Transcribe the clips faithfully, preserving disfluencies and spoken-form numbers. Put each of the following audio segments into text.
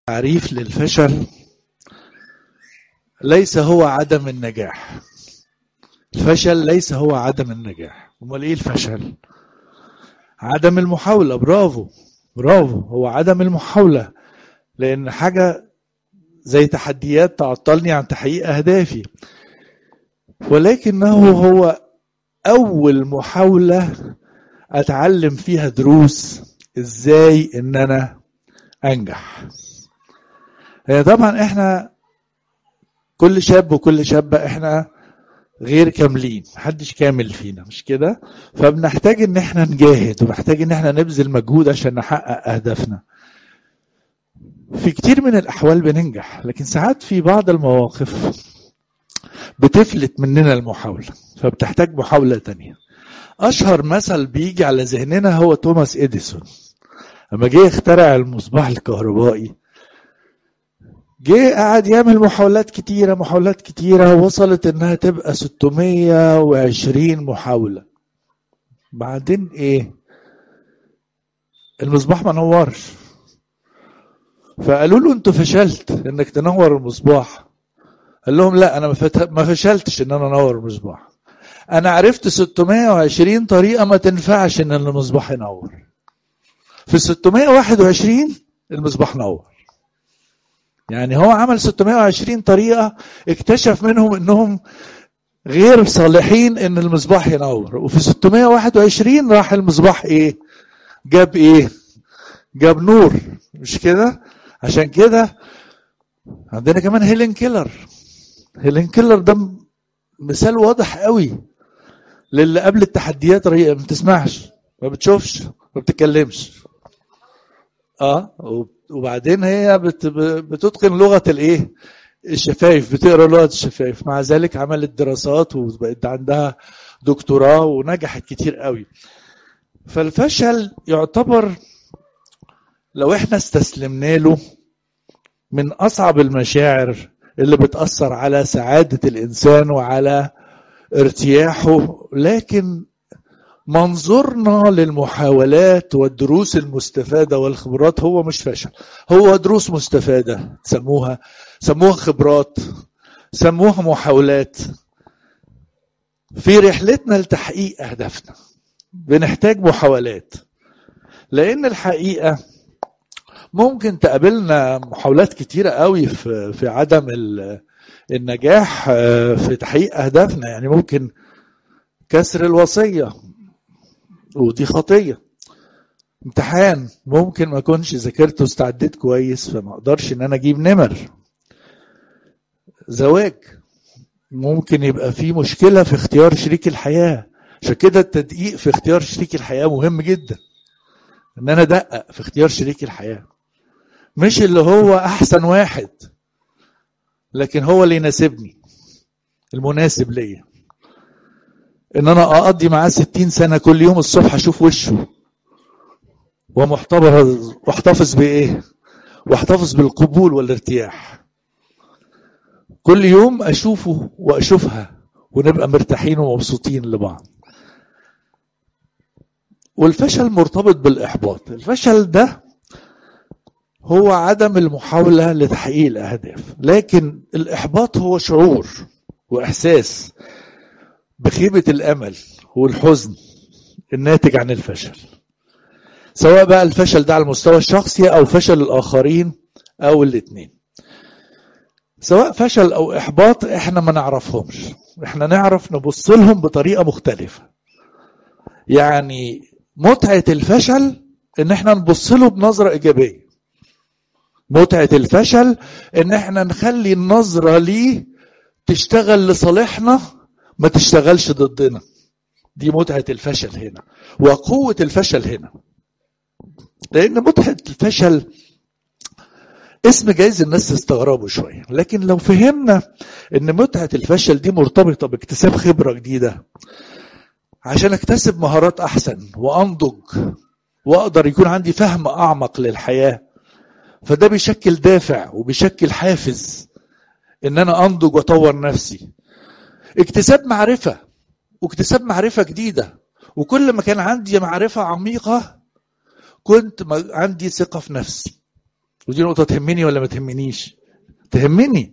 تعريف للفشل ليس هو عدم النجاح. الفشل ليس هو عدم النجاح. امال ايه الفشل؟ عدم المحاولة. برافو برافو، هو عدم المحاولة، لان حاجة زي تحديات تعطلني عن تحقيق اهدافي، ولكنه هو اول محاولة اتعلم فيها دروس ازاي ان انا انجح. هي طبعا احنا كل شاب وكل شابة احنا غير كاملين، محدش كامل فينا، مش كده؟ فبنحتاج ان احنا نجاهد ومحتاج ان احنا نبذل مجهود عشان نحقق اهدافنا. في كتير من الاحوال بننجح، لكن ساعات في بعض المواقف بتفلت مننا المحاولة، فبتحتاج محاولة تانية. اشهر مثل بيجي على ذهننا هو توماس اديسون. لما جه يخترع المصباح الكهربائي، جه قاعد يعمل محاولات كتيرة محاولات كتيرة وصلت انها تبقى ستمية وعشرين محاولة. بعدين ايه؟ المصباح ما نورش. فقالوا له انت فشلت انك تنور المصباح. قال لهم لا، انا ما فشلتش ان انا انور المصباح، انا عرفت ستمية وعشرين طريقة ما تنفعش ان المصباح ينور. في ستمية وواحد وعشرين المصباح نور. يعني هو عمل ستمية وعشرين طريقة اكتشف منهم انهم غير صالحين ان المصباح ينور، وفي ستمية وواحد وعشرين راح المصباح ايه؟ جاب ايه؟ جاب نور، مش كده؟ عشان كده عندنا كمان هيلين كيلر. هيلين كيلر ده مثال واضح قوي للي قبل التحديات ما بتسمعش، ما بتشوفش، ما بتتكلمش. اه وبعدين هي بت بتتقن لغة الايه؟ الشفايف، بتقرا لغة الشفايف. مع ذلك عملت دراسات وبقت عندها دكتوراه ونجحت كتير قوي. فالفشل يعتبر لو احنا استسلمنا له من اصعب المشاعر اللي بتأثر على سعادة الانسان وعلى ارتياحه. لكن منظورنا للمحاولات والدروس المستفادة والخبرات هو مش فشل، هو دروس مستفادة. سموها سموها خبرات، سموها محاولات. في رحلتنا لتحقيق أهدافنا بنحتاج محاولات، لأن الحقيقة ممكن تقابلنا محاولات كتيرة قوي في في عدم النجاح في تحقيق أهدافنا. يعني ممكن كسر الوصية، ودي خطية. امتحان ممكن ما اكونش ذاكرت واستعديت كويس فما اقدرش ان انا اجيب نمر. زواج ممكن يبقى فيه مشكلة في اختيار شريك الحياة، عشان كده التدقيق في اختيار شريك الحياة مهم جدا. ان انا ادقق في اختيار شريك الحياة، مش اللي هو احسن واحد، لكن هو اللي يناسبني، المناسب ليا. ان انا اقضي معاه ستين سنة كل يوم الصبح اشوف وشه ومحتفظ واحتفظ بايه؟ واحتفظ بالقبول والارتياح. كل يوم اشوفه واشوفها ونبقى مرتاحين ومبسوطين لبعض. والفشل مرتبط بالاحباط. الفشل ده هو عدم المحاولة لتحقيق الاهداف، لكن الاحباط هو شعور واحساس بخيبة الامل والحزن الناتج عن الفشل، سواء بقى الفشل ده على المستوى الشخصي او فشل الاخرين او الاثنين. سواء فشل او احباط احنا ما نعرفهمش، احنا نعرف نبص لهم بطريقة مختلفة. يعني متعة الفشل ان احنا نبص له بنظرة ايجابية. متعة الفشل ان احنا نخلي النظرة ليه تشتغل لصالحنا، ما تشتغلش ضدنا. دي متعة الفشل هنا وقوة الفشل هنا. لان متعة الفشل اسم جايز الناس تستغربوا شوية، لكن لو فهمنا ان متعة الفشل دي مرتبطة باكتساب خبرة جديدة عشان اكتسب مهارات احسن وانضج واقدر يكون عندي فهم اعمق للحياة، فده بيشكل دافع وبيشكل حافز ان انا انضج واطور نفسي. اكتساب معرفة واكتساب معرفة جديدة، وكل ما كان عندي معرفة عميقة كنت عندي ثقة في نفسي. ودي نقطة تهمني ولا ما تهمنيش؟ تهمني.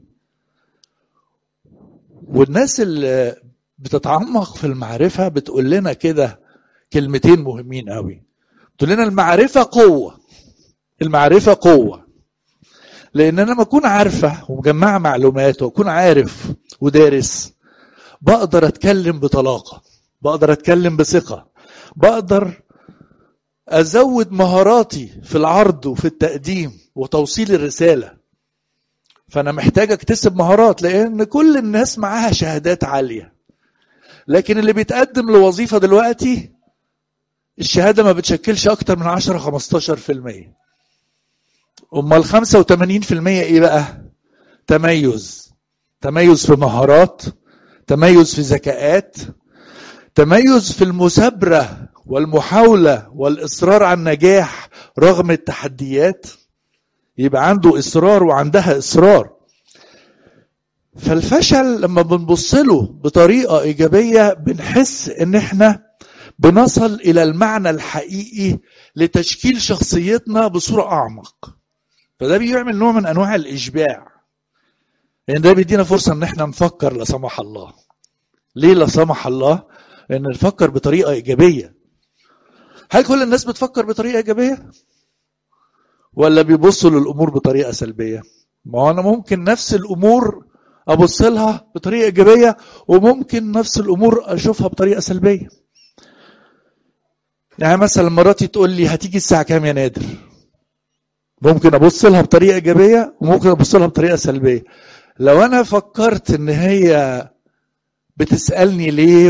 والناس اللي بتتعمق في المعرفة بتقول لنا كده كلمتين مهمين قوي. بتقول لنا المعرفة قوة. المعرفة قوة. لأن أنا لما أكون عارفة ومجمعة معلومات وأكون عارف ودارس بقدر أتكلم بطلاقة، بقدر أتكلم بثقة، بقدر أزود مهاراتي في العرض وفي التقديم وتوصيل الرسالة. فأنا محتاج أكتسب مهارات، لأن كل الناس معاها شهادات عالية، لكن اللي بيتقدم لوظيفة دلوقتي الشهادة ما بتشكلش أكتر من عشرة خمستاشر في المية. أما الخمسة وتمانين في المية إيه بقى؟ تميز. تميز في مهارات، تميز في ذكاءات، تميز في المثابرة والمحاولة والإصرار على النجاح رغم التحديات. يبقى عنده إصرار وعندها إصرار. فالفشل لما بنبصله بطريقة إيجابية بنحس إن إحنا بنصل إلى المعنى الحقيقي لتشكيل شخصيتنا بصورة أعمق. فده بيعمل نوع من أنواع الإشباع، لأن ده بيدينا فرصة إن إحنا نفكر لا سمح الله. ليه لا سمح الله؟ لأن نفكر بطريقة إيجابية. هل كل الناس بتفكر بطريقة إيجابية؟ ولا بيبصوا للأمور بطريقة سلبية؟ ما هو أنا ممكن نفس الأمور أبص لها بطريقة إيجابية، وممكن نفس الأمور أشوفها بطريقة سلبية. يعني مثلا مراتي تقول لي هتيجي الساعة كام يا نادر؟ ممكن أبص لها بطريقة إيجابية وممكن أبص لها بطريقة سلبية. لو أنا فكرت إن هي بتسألني ليه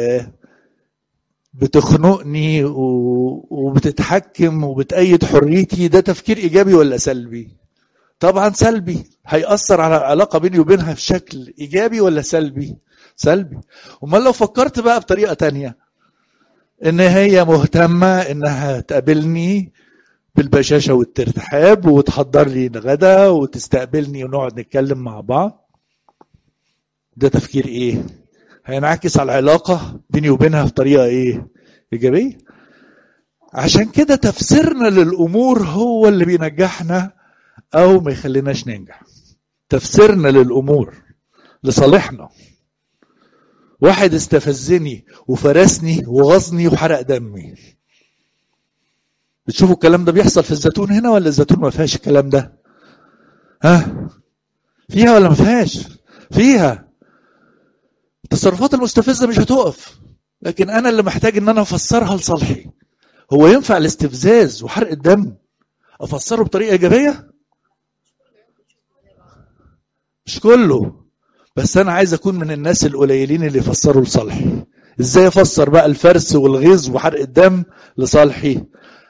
وبتخنقني وبتتحكم وبتأيد حريتي، ده تفكير إيجابي ولا سلبي؟ طبعا سلبي. هيأثر على العلاقة بيني وبينها بشكل إيجابي ولا سلبي؟ سلبي. وما لو فكرت بقى بطريقة تانية، إن هي مهتمة إنها تقابلني بالبشاشة والترحاب وتحضر لي الغدا وتستقبلني ونقعد نتكلم مع بعض، ده تفكير إيه؟ هينعكس على العلاقة بيني وبينها بطريقة إيه؟ إيجابية. عشان كده تفسيرنا للأمور هو اللي بينجحنا أو ما يخليناش ننجح. تفسيرنا للأمور لصالحنا. واحد استفزني وفرسني وغزني وحرق دمي، بتشوفوا الكلام ده بيحصل في الزيتون هنا ولا الزيتون ما فيهاش الكلام ده؟ ها؟ فيها ولا ما فيهاش؟ فيها. التصرفات المستفزة مش هتقف، لكن أنا اللي محتاج إن أنا أفسرها لصالحي. هو ينفع الاستفزاز وحرق الدم أفسره بطريقة إيجابية؟ مش كله، بس أنا عايز أكون من الناس القليلين اللي يفسروا لصالحي. إزاي أفسر بقى الفرس والغيظ وحرق الدم لصالحي؟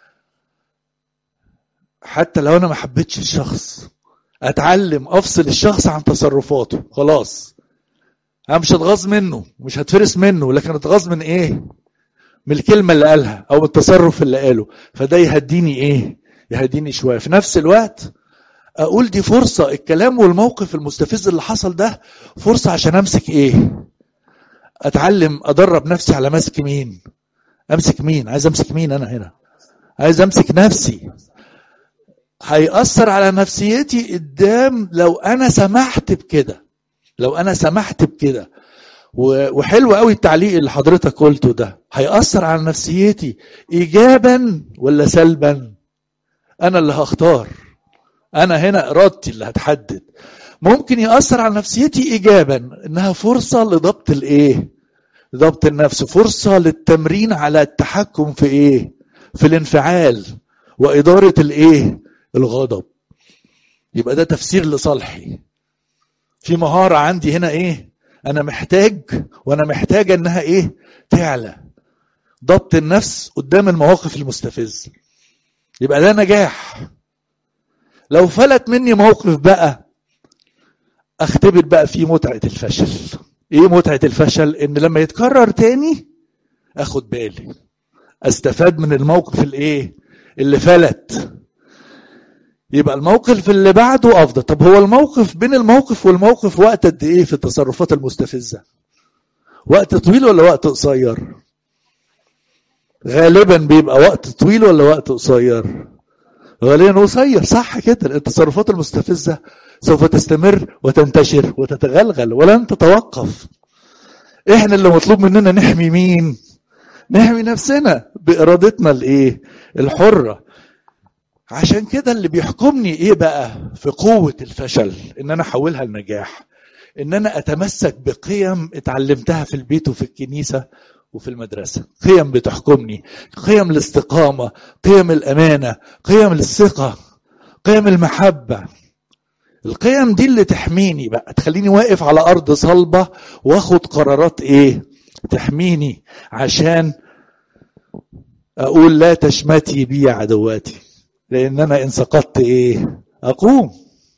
حتى لو أنا ما حبيتش الشخص، أتعلم أفصل الشخص عن تصرفاته. خلاص أنا مش هتغاظ منه ومش هتفرس منه، لكن هتغاظ من إيه؟ من الكلمة اللي قالها أو من التصرف اللي قاله. فده يهديني إيه؟ يهديني شوية. في نفس الوقت أقول دي فرصة، الكلام والموقف المستفز اللي حصل ده فرصة عشان أمسك إيه؟ أتعلم أدرب نفسي على مسك مين؟ أمسك مين؟ عايز أمسك مين أنا هنا؟ عايز أمسك نفسي. هيأثر على نفسيتي قدام لو أنا سمحت بكده. لو أنا سمحت بكده. وحلو قوي التعليق اللي حضرتك قلته ده. هيأثر على نفسيتي إيجابا ولا سلبا؟ أنا اللي هختار. أنا هنا إرادتي اللي هتحدد. ممكن يأثر على نفسيتي إيجابا، إنها فرصة لضبط الإيه؟ ضبط النفس. فرصة للتمرين على التحكم في إيه؟ في الانفعال وإدارة الإيه؟ الغضب. يبقى ده تفسير لصالحي. في مهارة عندي هنا إيه؟ أنا محتاج وأنا محتاجة إنها إيه؟ تعلى. ضبط النفس قدام المواقف المستفزة. يبقى ده نجاح. لو فلت مني موقف بقى اختبر بقى فيه متعة الفشل. ايه متعة الفشل؟ ان لما يتكرر تاني اخد بالي، استفاد من الموقف الايه اللي فلت، يبقى الموقف اللي بعده افضل. طب هو الموقف بين الموقف والموقف وقت قد ايه في التصرفات المستفزة؟ وقت طويل ولا وقت قصير؟ غالبا بيبقى وقت طويل ولا وقت قصير؟ غاليا قصير، صح كده. التصرفات المستفزة سوف تستمر وتنتشر وتتغلغل ولن تتوقف. احنا اللي مطلوب مننا نحمي مين؟ نحمي نفسنا بإرادتنا الايه؟ الحرة. عشان كده اللي بيحكمني ايه بقى في قوة الفشل؟ ان انا احولها لنجاح، ان انا اتمسك بقيم اتعلمتها في البيت وفي الكنيسة وفي المدرسة. قيم بتحكمني، قيم الاستقامة، قيم الامانة، قيم الثقة، قيم المحبة. القيم دي اللي تحميني بقى، تخليني واقف على ارض صلبة واخد قرارات ايه؟ تحميني، عشان اقول لا تشمتي بي عدواتي، لان انا ان سقطت ايه؟ اقوم.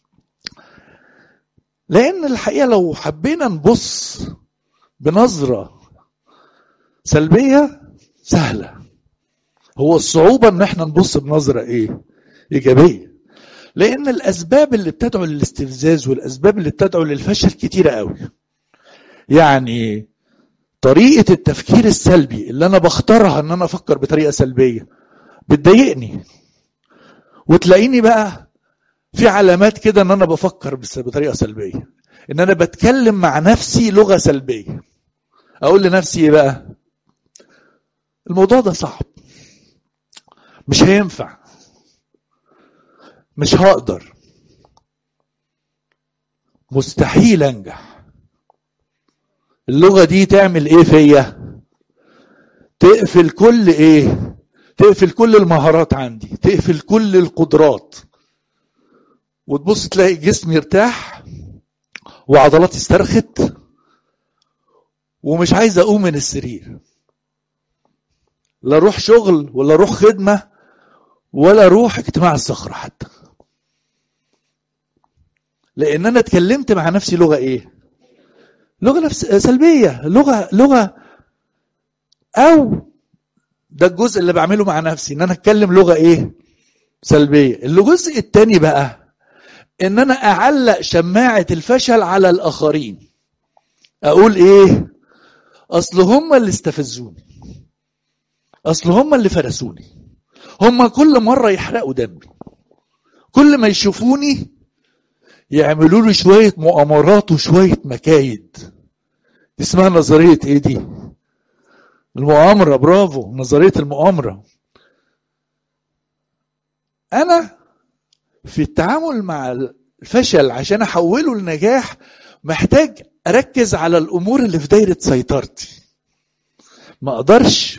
لان الحقيقة لو حبينا نبص بنظرة سلبية سهلة، هو الصعوبة ان احنا نبص بنظرة ايه؟ ايجابية. لان الاسباب اللي بتدعو للاستفزاز والاسباب اللي بتدعو للفشل كتيرة قوي. يعني طريقة التفكير السلبي اللي انا بختارها ان انا افكر بطريقة سلبية بتضايقني، وتلاقيني بقى في علامات كده ان انا بفكر بطريقة سلبية، ان انا بتكلم مع نفسي لغة سلبية. اقول لنفسي ايه بقى؟ الموضوع ده صعب، مش هينفع، مش هقدر، مستحيل انجح. اللغة دي تعمل ايه فيا؟ تقفل كل ايه؟ تقفل كل المهارات عندي، تقفل كل القدرات، وتبص تلاقي جسمي ارتاح وعضلاتي استرخت ومش عايز اقوم من السرير، لا اروح شغل ولا اروح خدمة ولا اروح اجتماع الصخرة حتى، لان انا اتكلمت مع نفسي لغة ايه؟ لغة نفس سلبية، لغة لغة او ده الجزء اللي بعمله مع نفسي، ان انا اتكلم لغة ايه؟ سلبية. الجزء التاني بقى ان انا اعلق شماعة الفشل على الاخرين. اقول ايه؟ اصل هم اللي استفزوني، اصل هم اللي فرسوني، هم كل مرة يحرقوا دمي، كل ما يشوفوني يعملوا لي شوية مؤامرات وشوية مكايد. اسمها نظرية ايه دي؟ المؤامرة. برافو، نظرية المؤامرة. انا في التعامل مع الفشل عشان احوله لنجاح محتاج اركز على الامور اللي في دايرة سيطرتي. ما اقدرش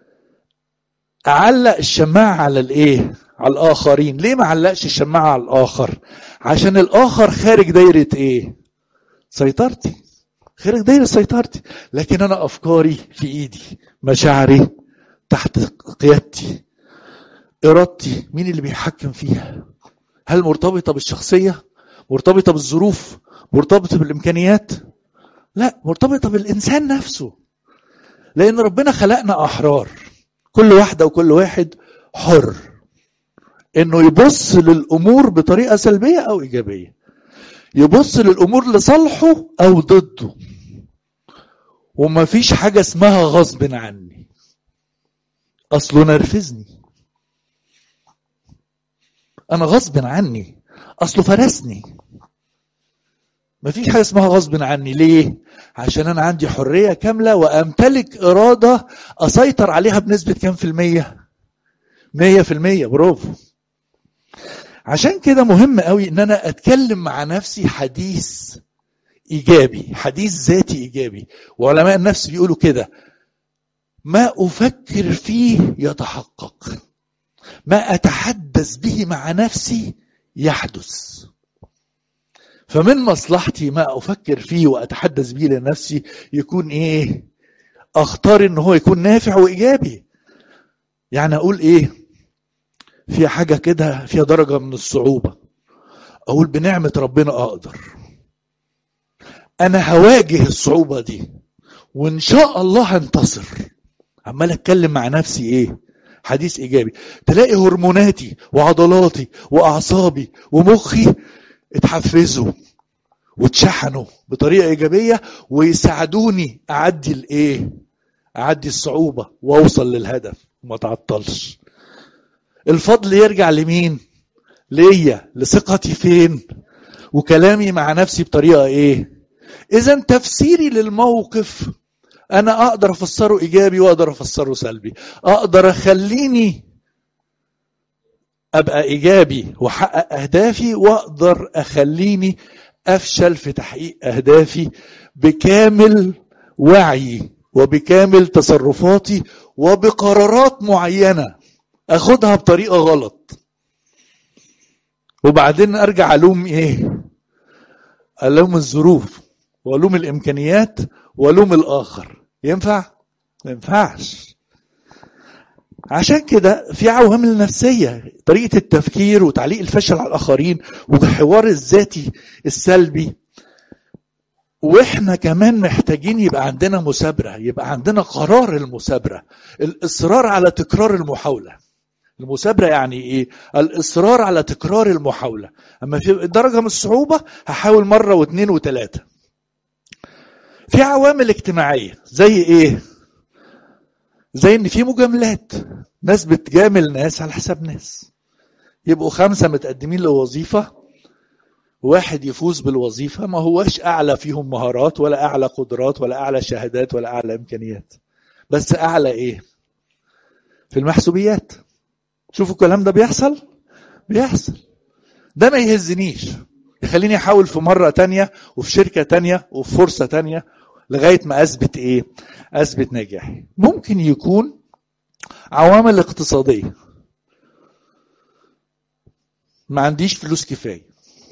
اعلق الشماعة على الايه؟ على الاخرين. ليه ما علقش الشماعة على الاخر؟ عشان الاخر خارج دايرة ايه؟ سيطرتي، خارج دايرة سيطرتي. لكن انا افكاري في ايدي، مشاعري تحت قيادتي، ارادتي مين اللي بيحكم فيها؟ هل مرتبطة بالشخصية؟ مرتبطة بالظروف؟ مرتبطة بالامكانيات؟ لا، مرتبطة بالانسان نفسه. لان ربنا خلقنا احرار، كل واحدة وكل واحد حر انه يبص للامور بطريقة سلبية او ايجابية، يبص للامور لصالحه او ضده. وما فيش حاجة اسمها غصب عني، اصله نرفزني، انا غصب عني، اصله فرسني. ما فيش حاجة اسمها غصب عني. ليه؟ عشان انا عندي حرية كاملة وامتلك ارادة اسيطر عليها بنسبة كام في المية؟ مية في المية. برافو. عشان كده مهم قوي ان انا اتكلم مع نفسي حديث ايجابي، حديث ذاتي ايجابي. وعلماء النفس بيقولوا كده: ما افكر فيه يتحقق، ما اتحدث به مع نفسي يحدث. فمن مصلحتي ما افكر فيه واتحدث به لنفسي يكون ايه؟ اختار ان هو يكون نافع وايجابي. يعني اقول ايه؟ في حاجة كده فيها درجة من الصعوبة، اقول بنعمة ربنا اقدر، انا هواجه الصعوبة دي وان شاء الله هنتصر. عمال اتكلم مع نفسي ايه؟ حديث ايجابي. تلاقي هرموناتي وعضلاتي واعصابي ومخي اتحفزوا واتشحنوا بطريقة ايجابية ويساعدوني اعدي الايه؟ اعدي الصعوبة واوصل للهدف وما تعطلش. الفضل يرجع لمين؟ ليا لثقتي فين وكلامي مع نفسي بطريقة ايه. اذا تفسيري للموقف انا اقدر افسره ايجابي واقدر افسره سلبي. اقدر اخليني ابقى ايجابي واحقق اهدافي، واقدر اخليني افشل في تحقيق اهدافي بكامل وعي وبكامل تصرفاتي وبقرارات معينة اخدها بطريقة غلط، وبعدين ارجع الوم ايه؟ الوم الظروف والوم الامكانيات والوم الاخر. ينفع؟ ما ينفعش. عشان كده في عوامل نفسية، طريقة التفكير وتعليق الفشل على الاخرين وحوار الذاتي السلبي. واحنا كمان محتاجين يبقى عندنا مثابرة، يبقى عندنا قرار المثابرة، الاصرار على تكرار المحاولة. المثابرة يعني ايه؟ الاصرار على تكرار المحاولة. اما في درجة من الصعوبة هحاول مرة واثنين وثلاثة. في عوامل اجتماعية زي ايه؟ زي ان في مجاملات، ناس بتجامل ناس على حساب ناس. يبقوا خمسة متقدمين لوظيفة، واحد يفوز بالوظيفة ما هوش اعلى فيهم مهارات ولا اعلى قدرات ولا اعلى شهادات ولا اعلى امكانيات، بس اعلى ايه؟ في المحسوبيات. شوفوا الكلام ده بيحصل بيحصل. ده ما يهزنيش، يخليني احاول في مرة تانية وفي شركة تانية وفي فرصة تانية لغاية ما اثبت ايه؟ اثبت نجاحي. ممكن يكون عوامل اقتصادية، ما عنديش فلوس كفاية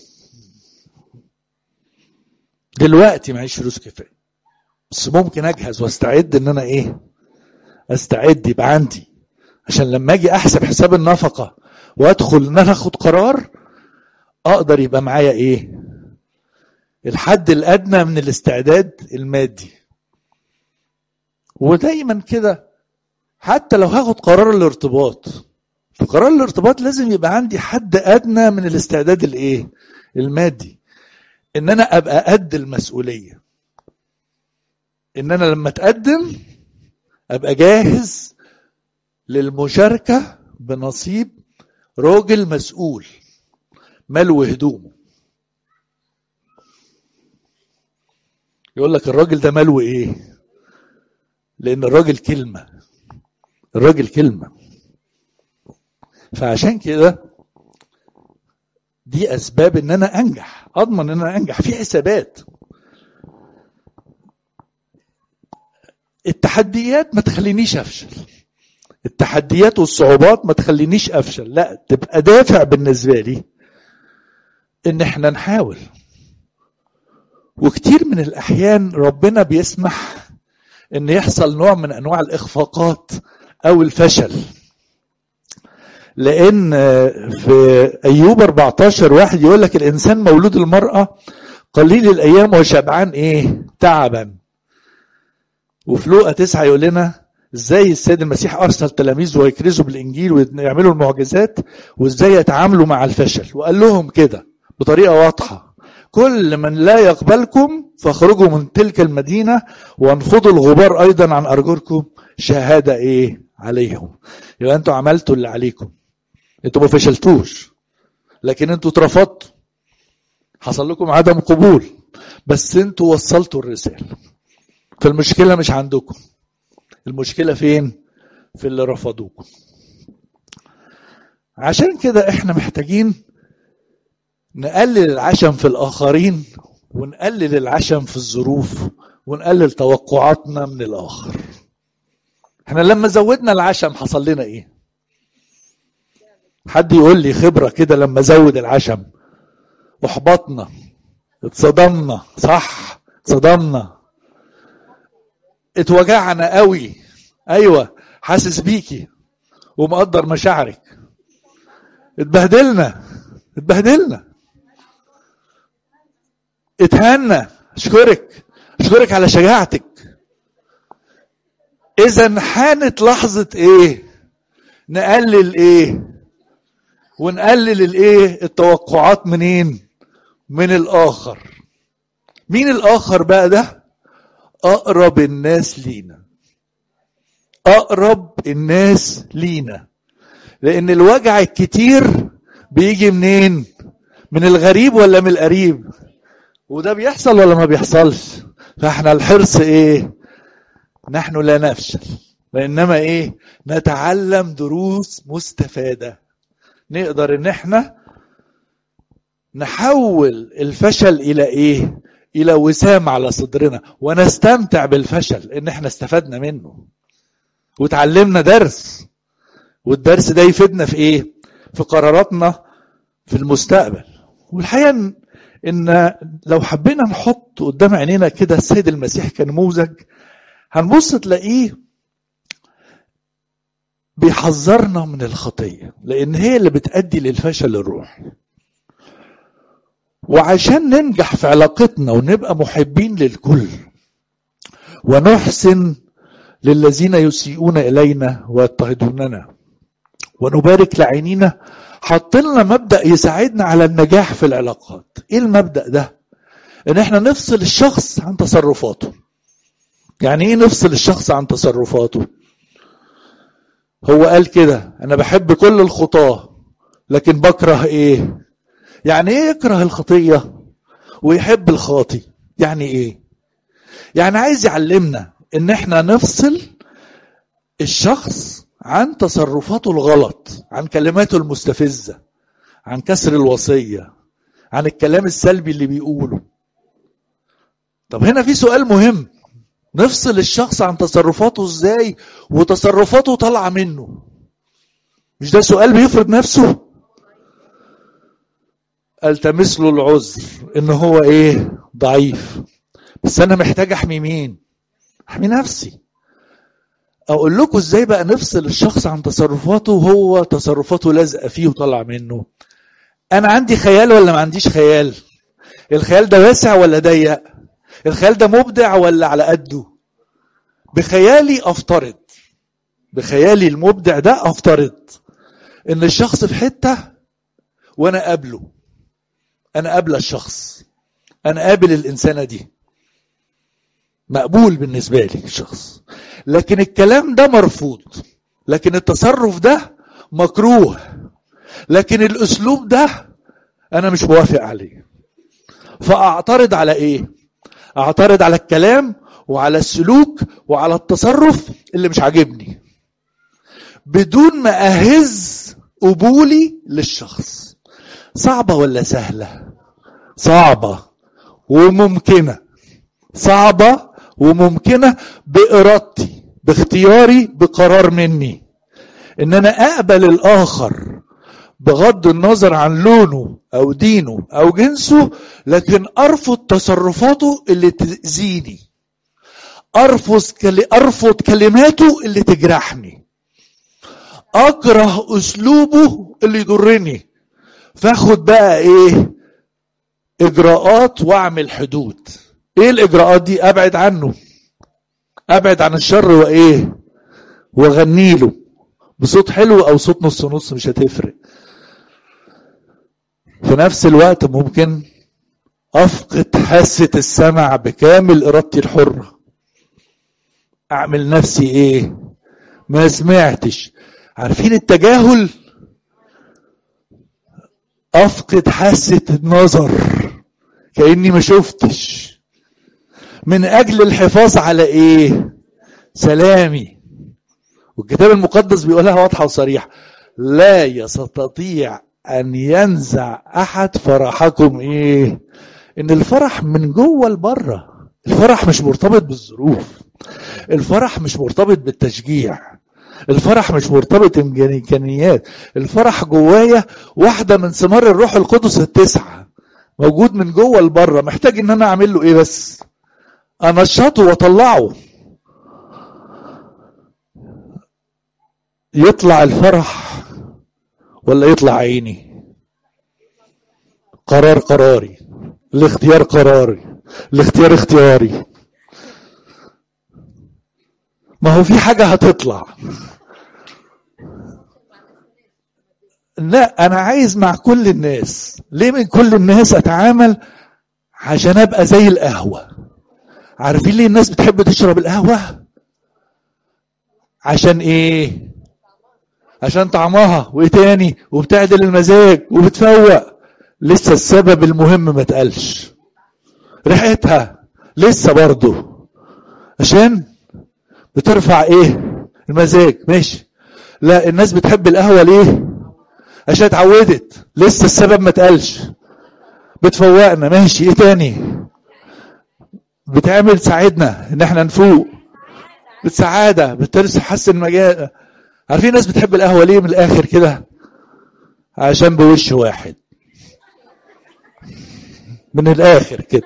دلوقتي، معيش فلوس كفاية، بس ممكن اجهز واستعد ان انا ايه؟ استعد يبقى عندي، عشان لما اجي احسب حساب النفقة وادخل ان انا اخد قرار اقدر يبقى معايا ايه؟ الحد الادنى من الاستعداد المادي. ودايما كده حتى لو هاخد قرار الارتباط، في قرار الارتباط لازم يبقى عندي حد ادنى من الاستعداد الايه؟ المادي، ان انا ابقى قد المسؤولية، ان انا لما اتقدم ابقى جاهز للمشاركة بنصيب راجل مسؤول ملو هدومه. يقول لك الراجل ده ملو ايه؟ لان الراجل كلمة، الراجل كلمة. فعشان كده دي اسباب ان انا انجح، اضمن ان انا انجح في حسابات. التحديات ما تخلينيش افشل، التحديات والصعوبات ما تخلينيش افشل، لا تبقى دافع بالنسبة لي ان احنا نحاول. وكتير من الاحيان ربنا بيسمح ان يحصل نوع من انواع الاخفاقات او الفشل، لان في ايوب أربعتاشر واحد يقول لك الانسان مولود المرأة قليل الايام وشبعان ايه؟ تعبا. وفي لوقا تسعة يقول لنا ازاي السيد المسيح ارسل تلاميذه ويكرزوا بالانجيل ويعملوا المعجزات وازاي يتعاملوا مع الفشل، وقال لهم كده بطريقة واضحة: كل من لا يقبلكم فاخرجوا من تلك المدينة وانفضوا الغبار ايضا عن ارجلكم شهادة ايه؟ عليهم. يبقى انتوا عملتوا اللي عليكم، انتوا ما فشلتوش، لكن انتوا اترفضتوا، حصل لكم عدم قبول، بس انتوا وصلتوا الرسالة. فالمشكلة مش عندكم، المشكلة فين؟ في اللي رفضوكم. عشان كده احنا محتاجين نقلل العشم في الآخرين، ونقلل العشم في الظروف، ونقلل توقعاتنا من الآخر. احنا لما زودنا العشم حصل لنا ايه؟ حد يقول لي خبرة كده لما زود العشم؟ احبطنا، اتصدمنا، صح؟ اتصدمنا، اتوجعنا قوي. ايوه حاسس بيكي ومقدر مشاعرك. اتبهدلنا اتبهدلنا اتهنا. اشكرك اشكرك على شجاعتك. اذا حانت لحظة ايه؟ نقلل ايه؟ ونقلل الايه؟ التوقعات منين؟ من الاخر. مين الاخر بقى ده؟ اقرب الناس لينا، اقرب الناس لينا. لان الوجع الكتير بيجي منين؟ من الغريب ولا من القريب؟ وده بيحصل ولا ما بيحصلش؟ فاحنا الحرص ايه؟ نحن لا نفشل، وانما ايه؟ نتعلم دروس مستفادة نقدر ان احنا نحول الفشل الى ايه؟ الى وسام على صدرنا، ونستمتع بالفشل ان احنا استفدنا منه وتعلمنا درس، والدرس ده يفيدنا في ايه؟ في قراراتنا في المستقبل. والحقيقة ان لو حبينا نحط قدام عينينا كده السيد المسيح كنموذج، هنبص تلاقيه بيحذرنا من الخطية، لان هي اللي بتؤدي للفشل الروحي. وعشان ننجح في علاقتنا ونبقى محبين للكل ونحسن للذين يسيئون إلينا ويضطهدوننا ونبارك لعينينا، حط لنا مبدأ يساعدنا على النجاح في العلاقات. ايه المبدأ ده؟ ان احنا نفصل الشخص عن تصرفاته. يعني ايه نفصل الشخص عن تصرفاته؟ هو قال كده انا بحب كل الخطاة لكن بكره ايه؟ يعني ايه يكره الخطية ويحب الخاطي؟ يعني ايه؟ يعني عايز يعلمنا ان احنا نفصل الشخص عن تصرفاته الغلط، عن كلماته المستفزة، عن كسر الوصية، عن الكلام السلبي اللي بيقوله. طب هنا في سؤال مهم، نفصل الشخص عن تصرفاته ازاي وتصرفاته طالعة منه؟ مش ده سؤال بيفرض نفسه؟ التمس له العذر ان هو ايه؟ ضعيف. بس انا محتاج احمي مين؟ احمي نفسي. اقول لكم ازاي بقى نفصل الشخص عن تصرفاته وهو تصرفاته لازقه فيه وطلع منه. انا عندي خيال ولا ما عنديش خيال؟ الخيال ده واسع ولا ضيق؟ الخيال ده مبدع ولا على قده؟ بخيالي افترض، بخيالي المبدع ده افترض ان الشخص في حته وانا قابله، انا قابله الشخص، انا قابل الانسانه دي، مقبول بالنسبه لي الشخص، لكن الكلام ده مرفوض، لكن التصرف ده مكروه، لكن الاسلوب ده انا مش موافق عليه. فاعترض على ايه؟ اعترض على الكلام وعلى السلوك وعلى التصرف اللي مش عاجبني، بدون ما اهز قبولي للشخص. صعبة ولا سهلة؟ صعبة وممكنة. صعبة وممكنة بإرادتي، باختياري، بقرار مني، ان انا اقبل الاخر بغض النظر عن لونه او دينه او جنسه، لكن ارفض تصرفاته اللي تأذيني، ارفض كل... ارفض كلماته اللي تجرحني، اكره اسلوبه اللي يضرني. فاخد بقى ايه؟ اجراءات واعمل حدود. ايه الاجراءات دي؟ ابعد عنه، ابعد عن الشر وايه؟ واغني له بصوت حلو او صوت نص نص، مش هتفرق. في نفس الوقت ممكن افقد حاسة السمع بكامل ارادتي الحرة، اعمل نفسي ايه؟ ما سمعتش. عارفين التجاهل؟ افقد حاسة النظر كأني ما شفتش، من اجل الحفاظ على ايه؟ سلامي. والكتاب المقدس بيقولها واضحة وصريحة، لا يستطيع ان ينزع احد فرحكم ايه؟ ان الفرح من جوه لبره. الفرح مش مرتبط بالظروف، الفرح مش مرتبط بالتشجيع، الفرح مش مرتبط بامكانيات. الفرح جوايا واحدة من ثمار الروح القدس التسعة، موجود من جوه لبره. محتاج ان انا اعمل له ايه؟ بس انشطه واطلعه، يطلع الفرح ولا يطلع عيني. قرار قراري، الاختيار قراري، الاختيار اختياري. ما هو في حاجة هتطلع. لا، انا عايز مع كل الناس. ليه من كل الناس اتعامل؟ عشان ابقى زي القهوة. عارفين ليه الناس بتحب تشرب القهوة؟ عشان ايه؟ عشان طعمها، وايه تاني، وبتعدل المزاج وبتفوق. لسه السبب المهم ما اتقالش. ريحتها لسه برضو عشان بترفع ايه المزاج، ماشي. لا، الناس بتحب القهوة ليه؟ عشان اتعودت. لسه السبب ما اتقالش. بتفوقنا، ماشي. ايه تاني؟ بتعمل تساعدنا ان احنا نفوق. بالسعادة بترس حسن مجال. عارفين ناس بتحب القهوة ليه من الاخر كده؟ عشان بوش واحد. من الاخر كده.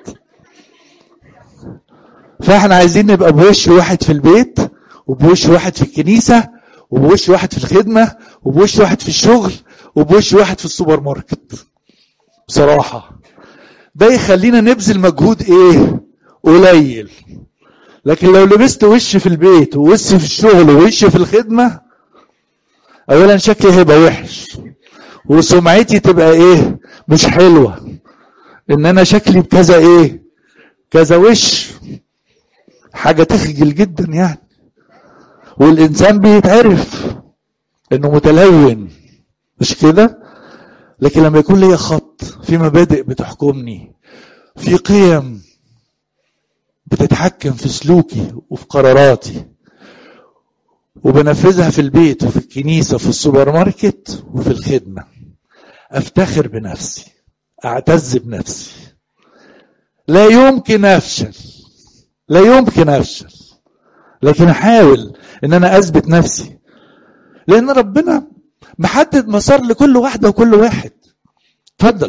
فاحنا عايزين نبقى بوش واحد في البيت، وبوش واحد في الكنيسة، وبوش واحد في الخدمة، وبوش واحد في الشغل، وبوش واحد في السوبر ماركت. بصراحة ده يخلينا نبذل مجهود ايه قليل. لكن لو لبست وش في البيت ووش في الشغل ووش في الخدمة، اولا شكلي هيبقى وحش، وسمعتي تبقى ايه مش حلوة، ان انا شكلي بكذا ايه كذا وش. حاجة تخجل جدا يعني. والإنسان بيتعرف إنه متلون، مش كده؟ لكن لما يكون لي خط في مبادئ بتحكمني، في قيم بتتحكم في سلوكي وفي قراراتي، وبنفذها في البيت وفي الكنيسة وفي السوبر ماركت وفي الخدمة، أفتخر بنفسي، أعتز بنفسي. لا يمكن أفشل، لا يمكن أفشل، لكن أحاول إن أنا أثبت نفسي، لأن ربنا محدد مسار لكل واحدة وكل واحد. اتفضل.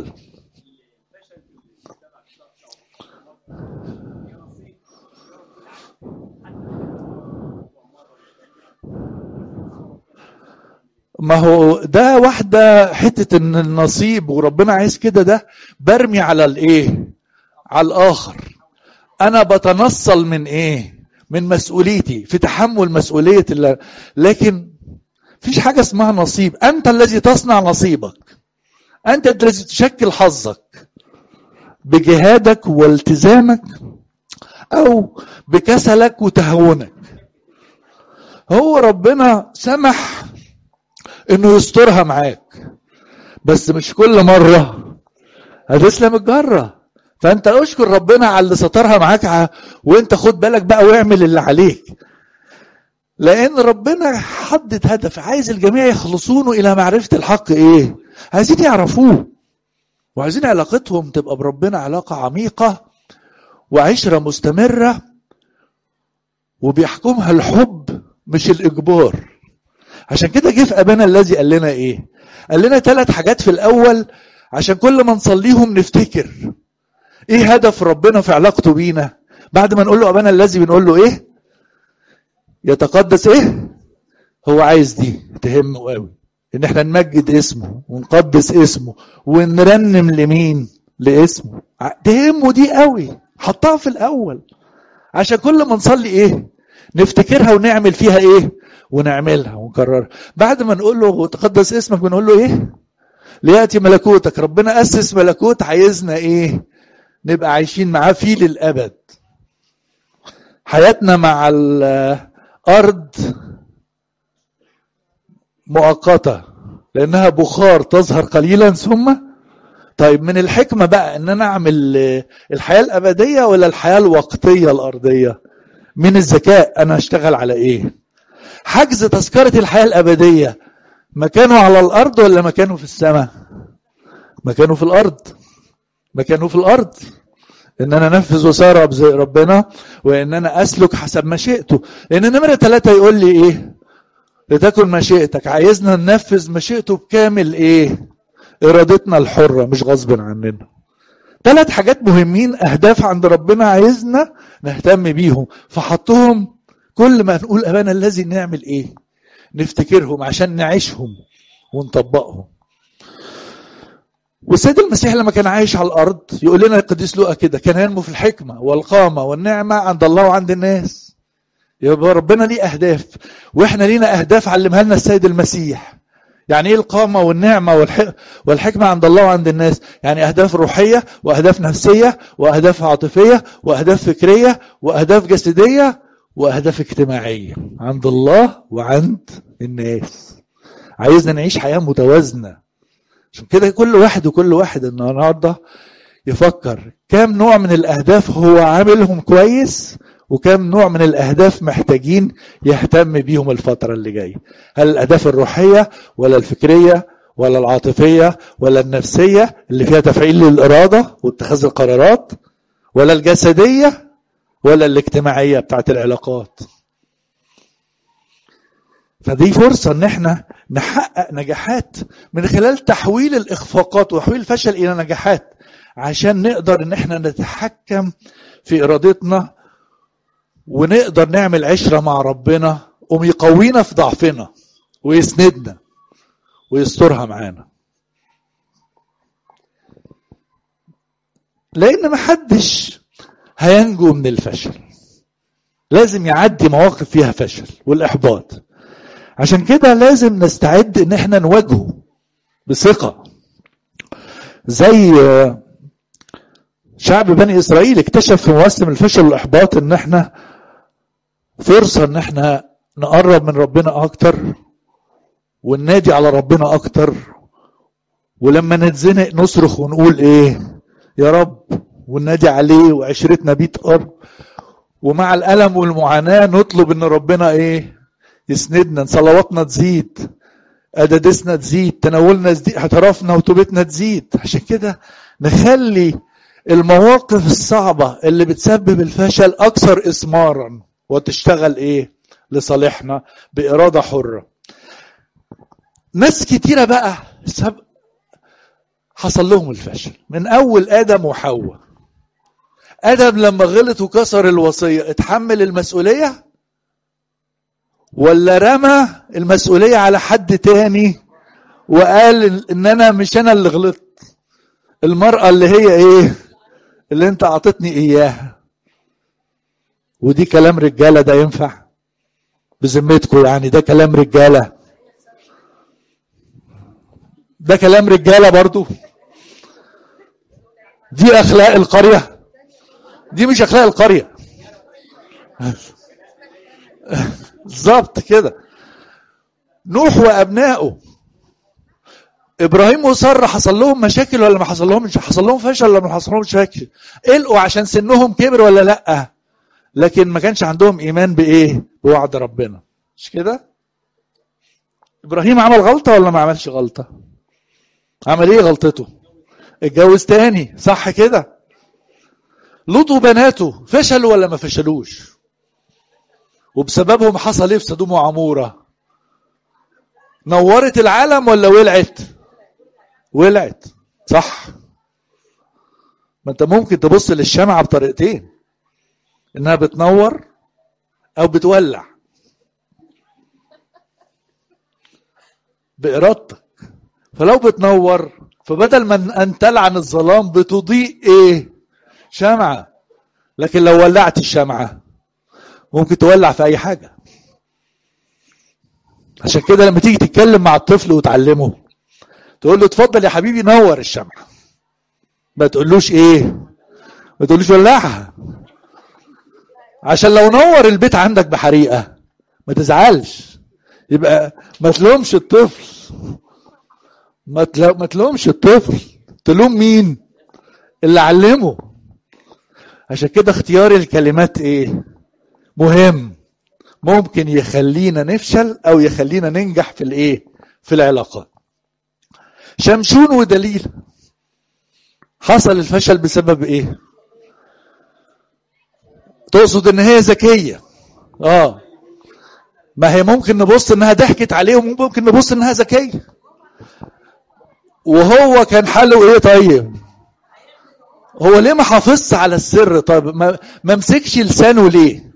ما هو ده واحدة حتة ان النصيب وربنا عايز كده، ده برمي على الايه على الاخر. انا بتنصل من ايه من مسؤوليتي في تحمل مسؤولية الله. لكن فيش حاجة اسمها نصيب. انت الذي تصنع نصيبك، انت الذي تشكل حظك بجهادك والتزامك او بكسلك وتهونك. هو ربنا سمح انه يسترها معاك، بس مش كل مرة هتسلم الجرة. فانت اشكر ربنا على اللي سترها معاك، وانت خد بالك بقى واعمل اللي عليك، لان ربنا حدد هدف، عايز الجميع يخلصونه الى معرفة الحق. ايه عايزين يعرفوه، وعايزين علاقتهم تبقى بربنا علاقة عميقة وعشرة مستمرة، وبيحكمها الحب مش الاجبار. عشان كده جه في ابانا الذي قال لنا ايه قال لنا ثلاث حاجات في الاول، عشان كل ما نصليهم نفتكر ايه هدف ربنا في علاقته بينا. بعد ما نقول له ابانا الذي بنقول له ايه يتقدس ايه هو عايز دي تهمه قوي، ان احنا نمجد اسمه ونقدس اسمه ونرنم لمين لاسمه. تهمه دي قوي، حطها في الاول عشان كل ما نصلي ايه نفتكرها ونعمل فيها ايه ونعملها ونكررها. بعد ما نقول له تقدس اسمك بنقول له ايه ليأتي ملكوتك. ربنا أسس ملكوت عايزنا ايه نبقى عايشين معاه فيه للأبد. حياتنا مع الأرض مؤقتة لأنها بخار تظهر قليلا ثم. طيب من الحكمة بقى ان انا اعمل الحياة الأبدية ولا الحياة الوقتية الأرضية؟ من الذكاء انا اشتغل على ايه؟ حجز تذكرة الحياة الأبدية مكانه على الأرض ولا مكانه في السماء؟ مكانه في الأرض، مكانه في الأرض. إن أنا أنفذ وسارع زي ربنا، وإن أنا أسلك حسب مشيئته. لأن نمرة ثلاثة يقول لي إيه لتكن مشيئتك. عايزنا ننفذ مشيئته بكامل إيه إرادتنا الحرة، مش غصب عننا. ثلاث حاجات مهمين، أهداف عند ربنا عايزنا نهتم بيهم، فحطهم كل ما نقول أبانا الذي نعمل إيه نفتكرهم عشان نعيشهم ونطبقهم. والسيد المسيح لما كان عايش على الأرض يقول لنا القديس لوقا كده كان ينمو في الحكمة والقامة والنعمة عند الله وعند الناس. يبقى ربنا ليه أهداف، وإحنا لينا أهداف علمها لنا السيد المسيح. يعني إيه القامة والنعمة والحكمة عند الله وعند الناس؟ يعني أهداف روحية وأهداف نفسية وأهداف عاطفية وأهداف فكرية وأهداف جسدية وأهداف اجتماعية عند الله وعند الناس. عايزنا نعيش حياة متوازنة. عشان كده كل واحد وكل واحد النهارده يفكر كام نوع من الأهداف هو عاملهم كويس، وكام نوع من الأهداف محتاجين يهتم بيهم الفترة اللي جاية. هل الأهداف الروحية ولا الفكرية ولا العاطفية ولا النفسية اللي فيها تفعيل للإرادة واتخاذ القرارات، ولا الجسدية ولا الاجتماعية بتاعت العلاقات؟ فدي فرصة ان احنا نحقق نجاحات من خلال تحويل الإخفاقات وتحويل الفشل إلى نجاحات، عشان نقدر ان احنا نتحكم في إرادتنا، ونقدر نعمل عشرة مع ربنا ويقوينا في ضعفنا ويسندنا ويسترها معانا. لأن محدش هينجو من الفشل، لازم يعدي مواقف فيها فشل والإحباط. عشان كده لازم نستعد ان احنا نواجهه بثقة. زي شعب بني إسرائيل اكتشف في مواسم الفشل والإحباط ان احنا فرصة ان احنا نقرب من ربنا اكتر وننادي على ربنا اكتر، ولما نتزنق نصرخ ونقول ايه يا رب، وننادي عليه وعشرتنا بيه تقرب، ومع الألم والمعاناة نطلب ان ربنا ايه يسندنا، صلواتنا تزيد، أدادسنا تزيد، تناولنا تزيد، اعترافنا وتوبتنا تزيد. عشان كده نخلي المواقف الصعبة اللي بتسبب الفشل أكثر إثماراً وتشتغل إيه لصالحنا بإرادة حرة. ناس كتيرة بقى سب... حصل لهم الفشل من أول آدم وحواء. آدم لما غلط وكسر الوصية اتحمل المسؤولية ولا رمى المسؤولية على حد تاني وقال ان انا مش انا اللي غلطت، المرأة اللي هي ايه اللي انت اعطتني اياها؟ ودي كلام رجالة ده ينفع بذمتكم؟ يعني ده كلام رجالة؟ ده كلام رجالة برضو؟ دي اخلاق القرية؟ دي مش اخلاق القرية. بالظبط كده. نوح وابنائه، ابراهيم وساره، حصل لهم مشاكل ولا ما حصل لهم؟ مش حصل لهم فشل ولا ما حصل لهم مشاكل؟ قلقوا عشان سنهم كبر ولا لا؟ لكن ما كانش عندهم ايمان بايه؟ بوعد ربنا. مش كده؟ ابراهيم عمل غلطه ولا ما عملش غلطه؟ عمل ايه غلطته؟ اتجوز تاني، صح كده؟ لوط وبناته فشلوا ولا ما فشلوش؟ وبسببهم حصل ايه في سدوم وعموره؟ نورت العالم ولا ولعت؟ ولعت، صح. ما انت ممكن تبص للشمعة بطريقتين، انها بتنور او بتولع بإرادتك. فلو بتنور فبدل ما ان تلعن الظلام بتضيء ايه؟ شمعة. لكن لو ولعت الشمعة ممكن تولع في اي حاجة. عشان كده لما تيجي تتكلم مع الطفل وتعلمه تقول له اتفضل يا حبيبي نور الشمعة، ما تقولوش ايه؟ ما تقولوش ولعها. عشان لو نور البيت عندك بحريقة ما تزعلش. يبقى ما تلومش الطفل، ما تلومش الطفل، تلوم مين؟ اللي علمه. عشان كده اختيار الكلمات ايه؟ مهم. ممكن يخلينا نفشل او يخلينا ننجح في الايه؟ في العلاقات. شمشون ودليل حصل الفشل بسبب ايه؟ تقصد ان هي ذكية؟ اه ما هي ممكن نبص انها ضحكت عليه، وممكن نبص انها ذكية. وهو كان حاله ايه طيب؟ هو ليه ما حافظش على السر؟ طيب ما ما مسكش لسانه ليه؟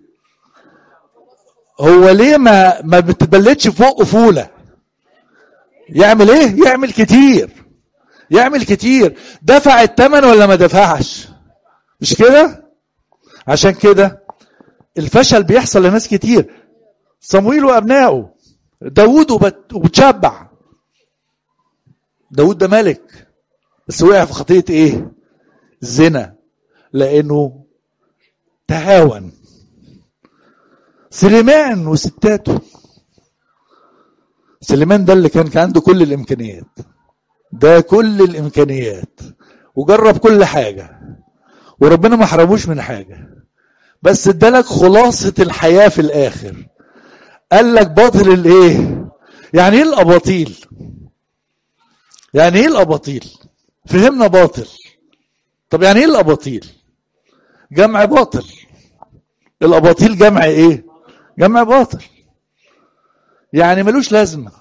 هو ليه ما ما بتبلتش فوق فولة؟ يعمل ايه؟ يعمل كتير، يعمل كتير. دفع الثمن ولا ما دفعش؟ مش كده؟ عشان كده الفشل بيحصل لناس كتير. صمويل وابنائه، داود وبتشبع. داود ده ملك بس وقع في خطية ايه؟ الزنا، لانه تهاون. سليمان وستاته، سليمان ده اللي كان كان عنده كل الامكانيات، ده كل الامكانيات وجرب كل حاجة وربنا ما حرموش من حاجة، بس ادالك خلاصة الحياة في الاخر. قال لك باطل الايه؟ يعني ايه الاباطيل؟ يعني ايه الاباطيل؟ فهمنا باطل. طب يعني ايه الاباطيل؟ جمع باطل. الاباطيل جمع ايه؟ جمع باطل، يعني ملوش لازمة،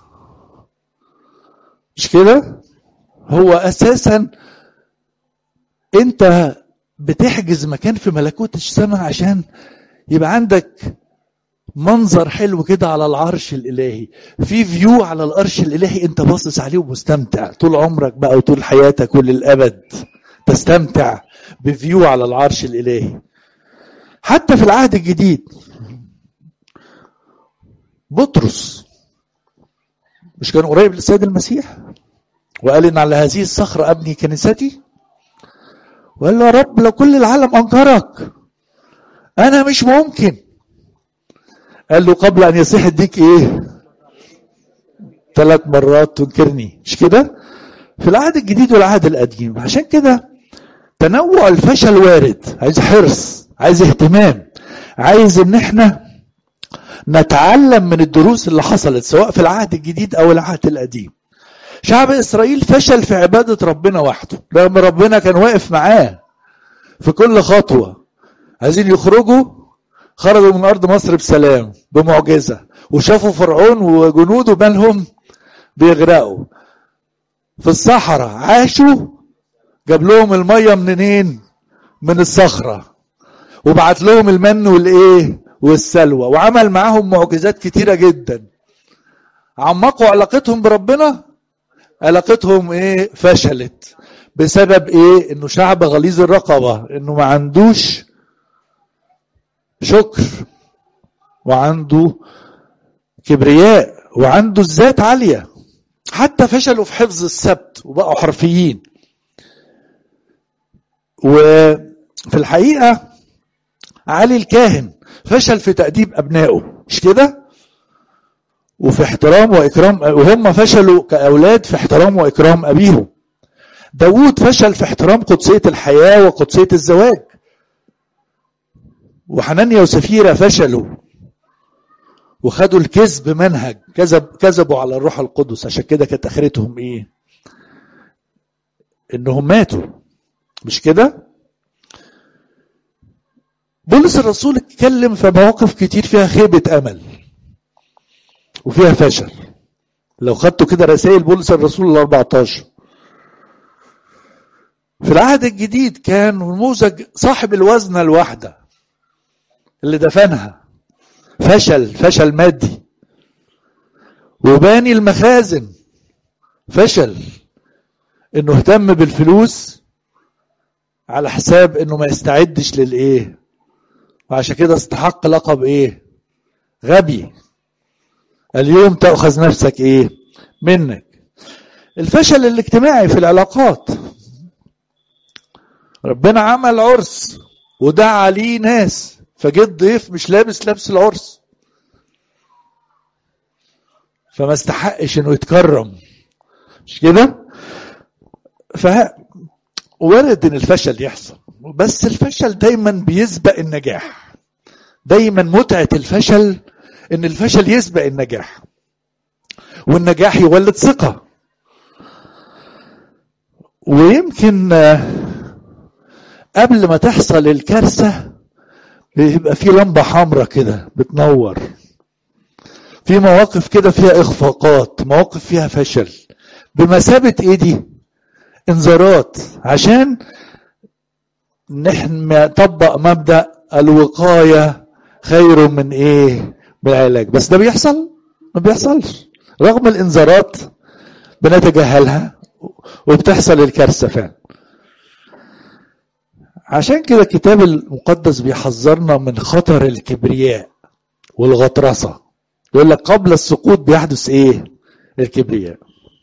مش كده؟ هو اساسا انت بتحجز مكان في ملكوت السماء عشان يبقى عندك منظر حلو كده على العرش الالهي، في فيو على العرش الالهي انت باصص عليه ومستمتع طول عمرك بقى وطول حياتك وللابد، تستمتع بفيو على العرش الالهي. حتى في العهد الجديد بطرس مش كان قريب للسيد المسيح وقال ان على هذه الصخرة ابني كنيستي؟ وقال له يا رب لو كل العالم انكرك انا مش ممكن. قال له قبل ان يصيح الديك ايه؟ ثلاث مرات تنكرني، مش كده؟ في العهد الجديد والعهد القديم. عشان كده تنوع الفشل وارد، عايز حرص، عايز اهتمام، عايز ان احنا نتعلم من الدروس اللي حصلت سواء في العهد الجديد او العهد القديم. شعب اسرائيل فشل في عبادة ربنا وحده رغم ربنا كان واقف معاه في كل خطوة. عايزين يخرجوا، خرجوا من ارض مصر بسلام بمعجزة، وشافوا فرعون وجنوده بالهم بيغرقوا. في الصحراء عاشوا، جاب لهم المية منين؟ من الصخرة، وبعت لهم المن والايه والسلوى، وعمل معاهم معجزات كتيرة جدا. عمقوا علاقتهم بربنا، علاقتهم ايه؟ فشلت. بسبب ايه؟ انه شعب غليظ الرقبة، انه ما عندوش شكر وعنده كبرياء وعنده الذات عالية. حتى فشلوا في حفظ السبت وبقوا حرفيين. وفي الحقيقة علي الكاهن فشل في تأديب أبنائه، مش كده؟ وفي احترام وإكرام، وهم فشلوا كأولاد في احترام وإكرام أبيهم. داود فشل في احترام قدسية الحياة وقدسية الزواج. وحنانيا وسفيرة فشلوا وخدوا الكذب منهج، كذب كذبوا على الروح القدس. عشان كده كانت آخرتهم إيه؟ إنهم ماتوا، مش كده؟ بولس الرسول اتكلم في مواقف كتير فيها خيبة أمل وفيها فشل. لو خدتوا كده رسائل بولس الرسول الأربعتاشر. في العهد الجديد كان نموذج صاحب الوزنة الواحدة اللي دفنها، فشل فشل مادي. وباني المخازن فشل، انه اهتم بالفلوس على حساب انه ما يستعدش للايه، وعشان كده استحق لقب ايه؟ غبي. اليوم تأخذ نفسك ايه منك. الفشل الاجتماعي في العلاقات، ربنا عمل عرس ودعا عليه ناس، فجيت ضيف مش لابس لبس العرس، فما استحقش انه يتكرم، مش كده؟ فوارد ان الفشل يحصل، بس الفشل دايما بيسبق النجاح. دايما متعة الفشل ان الفشل يسبق النجاح، والنجاح يولد ثقة. ويمكن قبل ما تحصل الكارثة بيبقى في لمبة حمراء كده بتنور، في مواقف كده فيها اخفاقات، مواقف فيها فشل، بمثابة ايه دي؟ انذارات، عشان نحن نطبق مبدأ الوقاية خير من ايه؟ من العلاج. بس ده بيحصل؟ ما بيحصلش. رغم الانذارات بنتجاهلها وبتحصل الكارثة فعلا. عشان كده الكتاب المقدس بيحذرنا من خطر الكبرياء والغطرسة. يقول لك قبل السقوط بيحدث ايه؟ الكبرياء.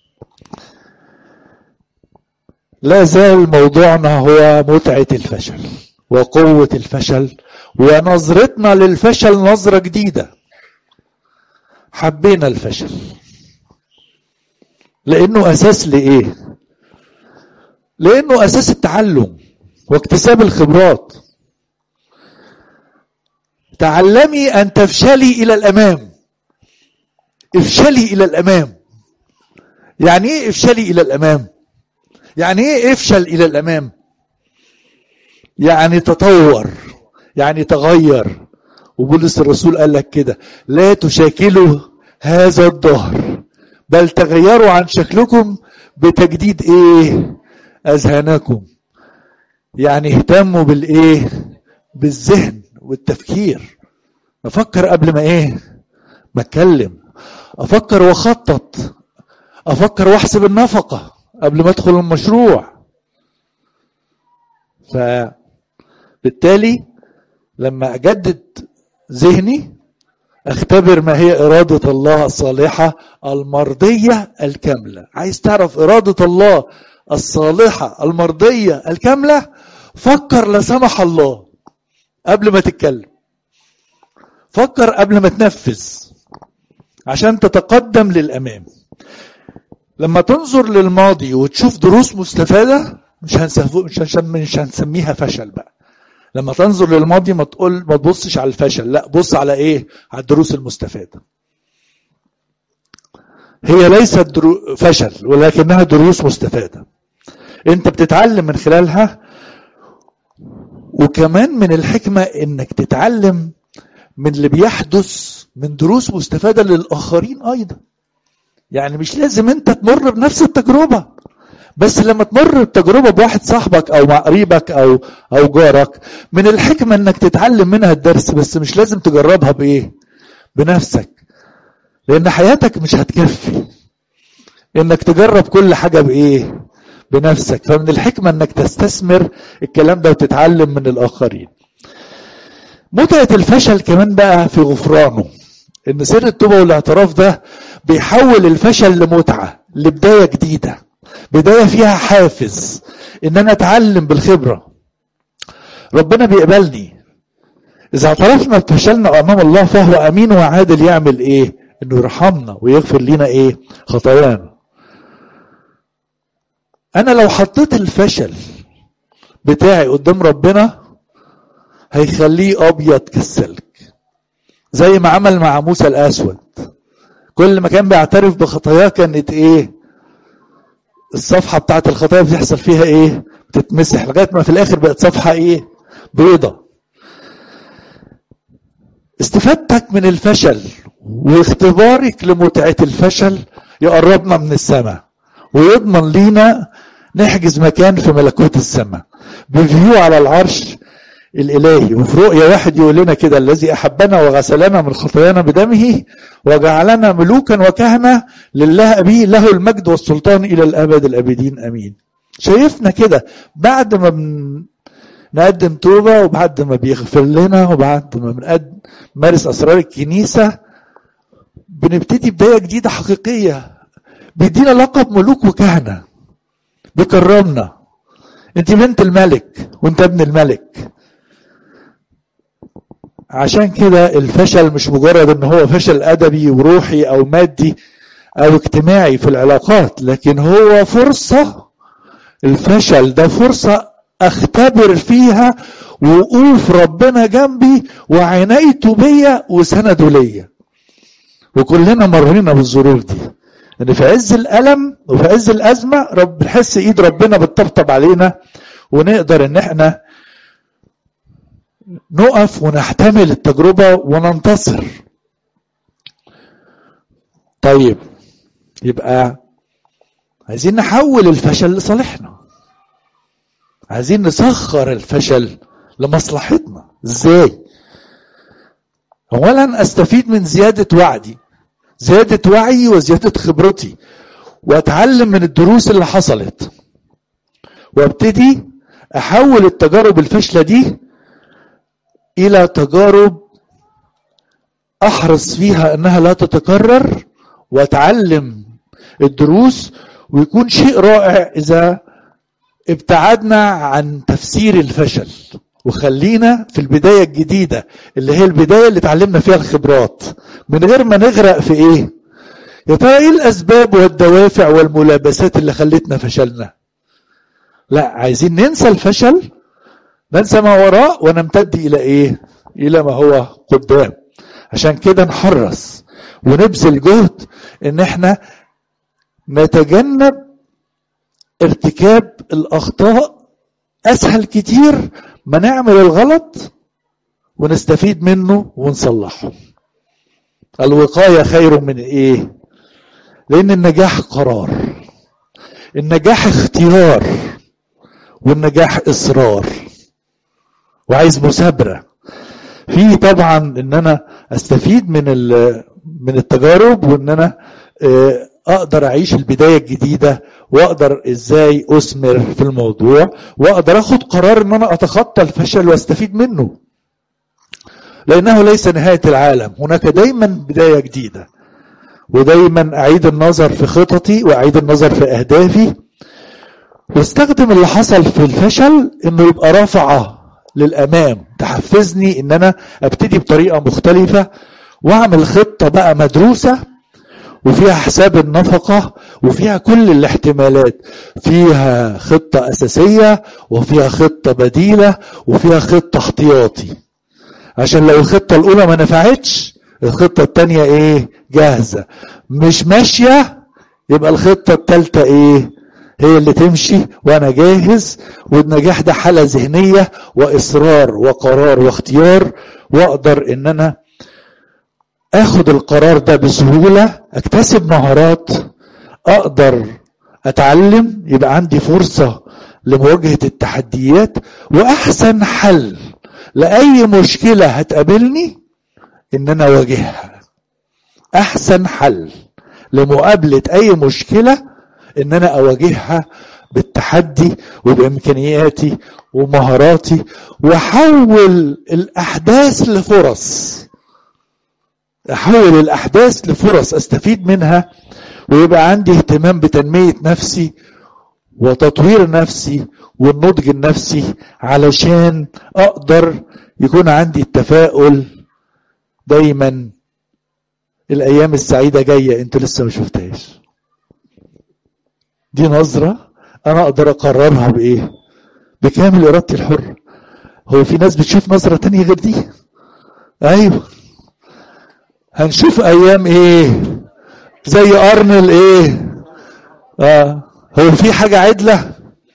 لا زال موضوعنا هو متعة الفشل وقوة الفشل، ونظرتنا للفشل نظرة جديدة. حبينا الفشل، لانه اساس لايه؟ لانه اساس التعلم واكتساب الخبرات. تعلمي ان تفشلي الى الامام. افشلي الى الامام. يعني ايه افشلي الى الامام؟ يعني ايه افشل الى الامام؟ يعني تطور، يعني تغير. وبولس الرسول قال لك كده: لا تشاكلوا هذا الدهر بل تغيروا عن شكلكم بتجديد ايه؟ اذهانكم. يعني اهتموا بالايه؟ بالذهن والتفكير. افكر قبل ما ايه؟ ما اتكلم. افكر واخطط. افكر واحسب النفقة قبل ما ادخل المشروع. فبالتالي لما اجدد ذهني اختبر ما هي إرادة الله الصالحة المرضية الكاملة. عايز تعرف إرادة الله الصالحة المرضية الكاملة؟ فكر لا سمح الله قبل ما تتكلم. فكر قبل ما تنفذ عشان تتقدم للأمام. لما تنظر للماضي وتشوف دروس مستفادة مش هنسف... مش مش هنسميها فشل بقى. لما تنظر للماضي ما تقول ما تبصش على الفشل، لا بص على ايه؟ على الدروس المستفادة. هي ليست درو... فشل ولكنها دروس مستفادة انت بتتعلم من خلالها. وكمان من الحكمة انك تتعلم من اللي بيحدث من دروس مستفادة للآخرين ايضا. يعني مش لازم انت تمر بنفس التجربة، بس لما تمر التجربة بواحد صاحبك او مع قريبك او او جارك من الحكمة انك تتعلم منها الدرس، بس مش لازم تجربها بايه؟ بنفسك، لان حياتك مش هتكفي انك تجرب كل حاجة بايه؟ بنفسك. فمن الحكمة انك تستثمر الكلام ده وتتعلم من الاخرين. متعة الفشل كمان بقى في غفرانه، ان سر التوبة والاعتراف ده بيحول الفشل لمتعة، لبداية جديدة، بداية فيها حافز ان انا اتعلم بالخبرة. ربنا بيقبلني اذا اعترفنا بفشلنا امام الله، فهو امين وعادل يعمل ايه؟ انه يرحمنا ويغفر لنا ايه؟ خطايانا. انا لو حطيت الفشل بتاعي قدام ربنا هيخليه ابيض كالسلك، زي ما عمل مع موسى الاسود. كل ما كان بيعترف بخطاياه كانت ايه؟ الصفحة بتاعت الخطايا بتحصل فيها ايه؟ بتتمسح، لغاية ما في الاخر بقت صفحة ايه؟ بيضة. استفادتك من الفشل واختبارك لمتعة الفشل يقربنا من السماء ويضمن لينا نحجز مكان في ملكوت السماء بفيو على العرش الالهي. وفي رؤيا واحد يقول لنا كده: الذي احبنا وغسلنا من خطايانا بدمه وجعلنا ملوكا وكهنة لله ابيه، له المجد والسلطان الى الابد الابدين امين. شايفنا كده بعد ما بنقدم توبة وبعد ما بيغفر لنا وبعد ما بنقدم مارس اسرار الكنيسة بنبتدي بداية جديدة حقيقية. بيدينا لقب ملوك وكهنة، بيكرمنا. انت بنت الملك وانت ابن الملك. عشان كده الفشل مش مجرد ان هو فشل ادبي وروحي او مادي او اجتماعي في العلاقات، لكن هو فرصة. الفشل ده فرصة اختبر فيها وقوف ربنا جنبي وعنايته بيا وسنده ليا. وكلنا مرينا بالظروف دي، ان في عز الالم وفي عز الازمة رب نحس ايد ربنا بتطبطب علينا ونقدر ان احنا نقف ونحتمل التجربة وننتصر. طيب يبقى عايزين نحول الفشل لصالحنا، عايزين نسخر الفشل لمصلحتنا. ازاي؟ اولا استفيد من زيادة وعدي، زيادة وعي وزيادة خبرتي، واتعلم من الدروس اللي حصلت، وابتدي احول التجارب الفاشلة دي الى تجارب احرص فيها انها لا تتكرر، واتعلم الدروس. ويكون شيء رائع اذا ابتعدنا عن تفسير الفشل وخلينا في البداية الجديدة اللي هي البداية اللي اتعلمنا فيها الخبرات، من غير ما نغرق في ايه؟ يا ترى ايه الاسباب والدوافع والملابسات اللي خلتنا فشلنا؟ لا، عايزين ننسى الفشل، ننسى ما وراء ونمتد الى ايه؟ الى ما هو قدام. عشان كده نحرص ونبذل جهد ان احنا نتجنب ارتكاب الاخطاء. اسهل كتير ما نعمل الغلط ونستفيد منه ونصلحه. الوقاية خير من ايه؟ لان النجاح قرار، النجاح اختيار، والنجاح اصرار، وعايز مثابرة. في طبعا ان انا استفيد من من التجارب، وان انا اقدر اعيش البداية الجديدة، واقدر ازاي اثمر في الموضوع، واقدر اخد قرار ان انا اتخطى الفشل واستفيد منه، لانه ليس نهاية العالم، هناك دايما بداية جديدة. ودايما اعيد النظر في خططي واعيد النظر في اهدافي، واستخدم اللي حصل في الفشل انه يبقى رافعة للامام، تحفزني ان انا ابتدي بطريقة مختلفة، واعمل خطة بقى مدروسة وفيها حساب النفقة، وفيها كل الاحتمالات، فيها خطة اساسية وفيها خطة بديلة وفيها خطة احتياطي، عشان لو الخطة الاولى ما نفعتش الخطة التانية ايه؟ جاهزة. مش ماشية يبقى الخطة التالتة ايه؟ هي اللي تمشي وانا جاهز. والنجاح ده حالة ذهنية واصرار وقرار واختيار، واقدر ان انا اخد القرار ده بسهولة، اكتسب مهارات، اقدر اتعلم، يبقى عندي فرصة لمواجهة التحديات. واحسن حل لأي مشكلة هتقابلني ان انا اواجهها. احسن حل لمقابلة اي مشكلة ان انا اواجهها بالتحدي وبامكانياتي ومهاراتي، واحول الاحداث لفرص، احول الاحداث لفرص استفيد منها، ويبقى عندي اهتمام بتنمية نفسي وتطوير نفسي والنضج النفسي، علشان اقدر يكون عندي التفاؤل دايما. الايام السعيدة جاية انت لسه ما شفتهاش. دي نظرة انا اقدر اقررها بايه؟ بكامل ارادتي الحرة. هو في ناس بتشوف نظرة تانية غير دي؟ ايوه، هنشوف ايام ايه؟ زي ارنل ايه؟ اه هو في حاجة عدلة؟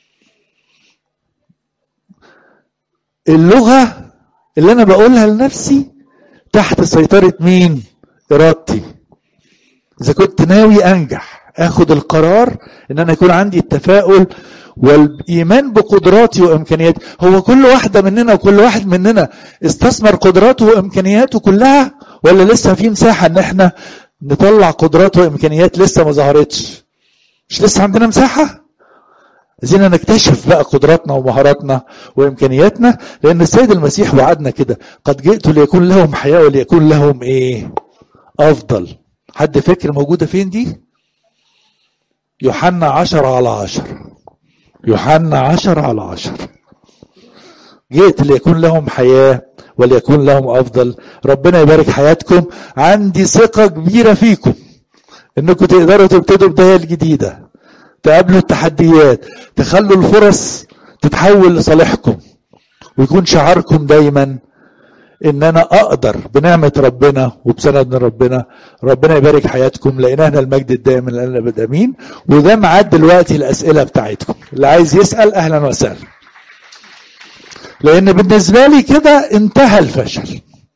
اللغة اللي انا بقولها لنفسي تحت سيطرة مين؟ ارادتي. اذا كنت ناوي انجح اخد القرار ان انا يكون عندي التفاؤل والايمان بقدراتي وامكانياتي. هو كل واحدة مننا وكل واحد مننا استثمر قدراته وامكانياته كلها، ولا لسه في مساحة ان احنا نطلع قدرات وامكانيات لسه ما ظهرتش؟ مش لسه عندنا مساحة؟ عايزين نكتشف بقى قدراتنا ومهاراتنا وامكانياتنا، لان السيد المسيح وعدنا كده: قد جئت ليكون لهم حياة وليكون لهم ايه؟ افضل. حد فكر موجودة فين دي؟ يوحنا عشر على عشر. يوحنا عشر على عشر. جئت ليكون لهم حياة وليكون لهم افضل. ربنا يبارك حياتكم. عندي ثقة كبيرة فيكم انكم تقدروا تبتدوا بداية جديدة، تقابلوا التحديات، تخلوا الفرص تتحول لصالحكم، ويكون شعاركم دايما ان انا اقدر بنعمة ربنا وبسند من ربنا. ربنا يبارك حياتكم. لإلهنا المجد الدائم الآن والأبد امين. وده ميعاد دلوقتي الاسئلة بتاعتكم، اللي عايز يسأل اهلا وسهلا، لان بالنسبة لي كده انتهى الفشل.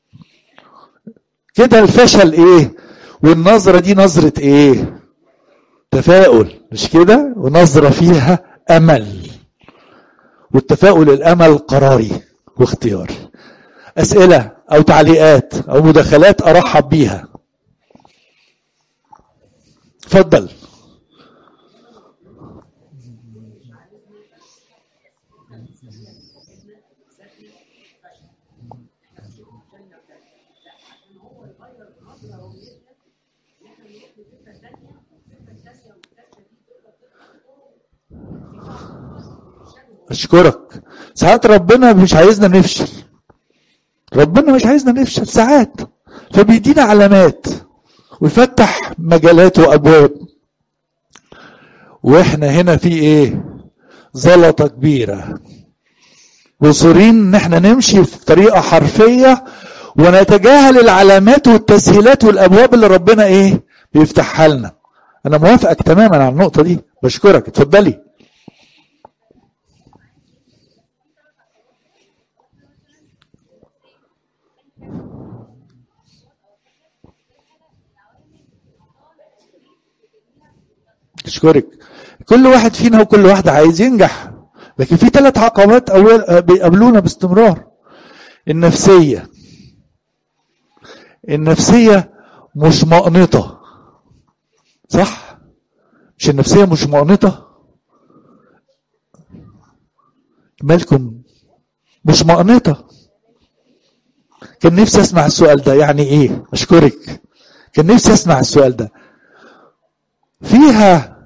كده الفشل ايه؟ والنظرة دي نظرة ايه؟ تفاؤل، مش كده؟ ونظرة فيها امل. والتفاؤل الامل قراري واختياري. اسئلة او تعليقات او مداخلات ارحب بيها. اتفضل. اشكرك. ساعات ربنا مش عايزنا نفشل، ربنا مش عايزنا نفشل ساعات، فبيدينا علامات ويفتح مجالات وابواب. واحنا هنا في ايه؟ زلطة كبيرة، مصرين ان احنا نمشي في طريقة حرفية ونتجاهل العلامات والتسهيلات والابواب اللي ربنا ايه بيفتحها لنا. انا موافقك تماما على النقطة دي، بشكرك. اتفضلي. اشكرك. كل واحد فينا وكل واحد عايز ينجح، لكن في ثلاث عقبات اول بيقابلونا باستمرار. النفسية النفسية مش مقنطة، صح؟ مش النفسية مش مقنطة؟ مالكم؟ مش مقنطة. كان نفسي اسمع السؤال ده. يعني ايه؟ اشكرك. كان نفسي اسمع السؤال ده. فيها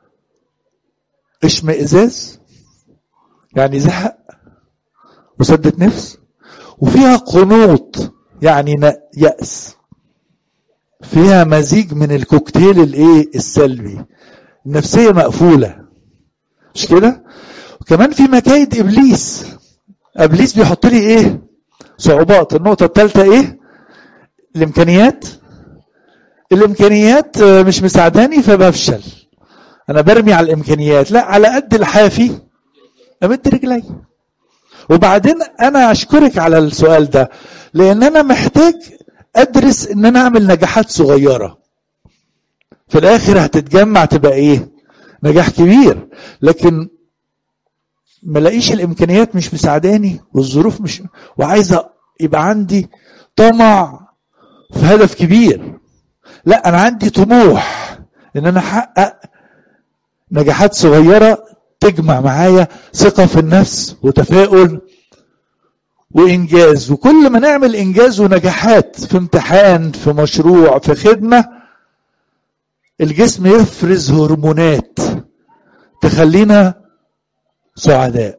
اشمئزاز، يعني زهق وسدة نفس، وفيها قنوط يعني يأس. فيها مزيج من الكوكتيل الايه السلبي. النفسية مقفولة، مش كده؟ وكمان في مكايد ابليس. ابليس بيحط لي ايه؟ صعوبات. النقطة الثالثة ايه؟ الامكانيات. الامكانيات مش مساعداني فبفشل. انا برمي على الامكانيات، لا، على قد الحافي امد رجلي. وبعدين انا اشكرك على السؤال ده، لان انا محتاج ادرس ان انا اعمل نجاحات صغيرة في الاخر هتتجمع تبقى ايه؟ نجاح كبير. لكن ما لاقيش الامكانيات مش مساعداني والظروف مش، وعايزة يبقى عندي طمع في هدف كبير. لا، انا عندي طموح ان انا احقق نجاحات صغيرة تجمع معايا ثقة في النفس وتفاؤل وإنجاز. وكل ما نعمل إنجاز ونجاحات في امتحان، في مشروع، في خدمة، الجسم يفرز هرمونات تخلينا سعداء.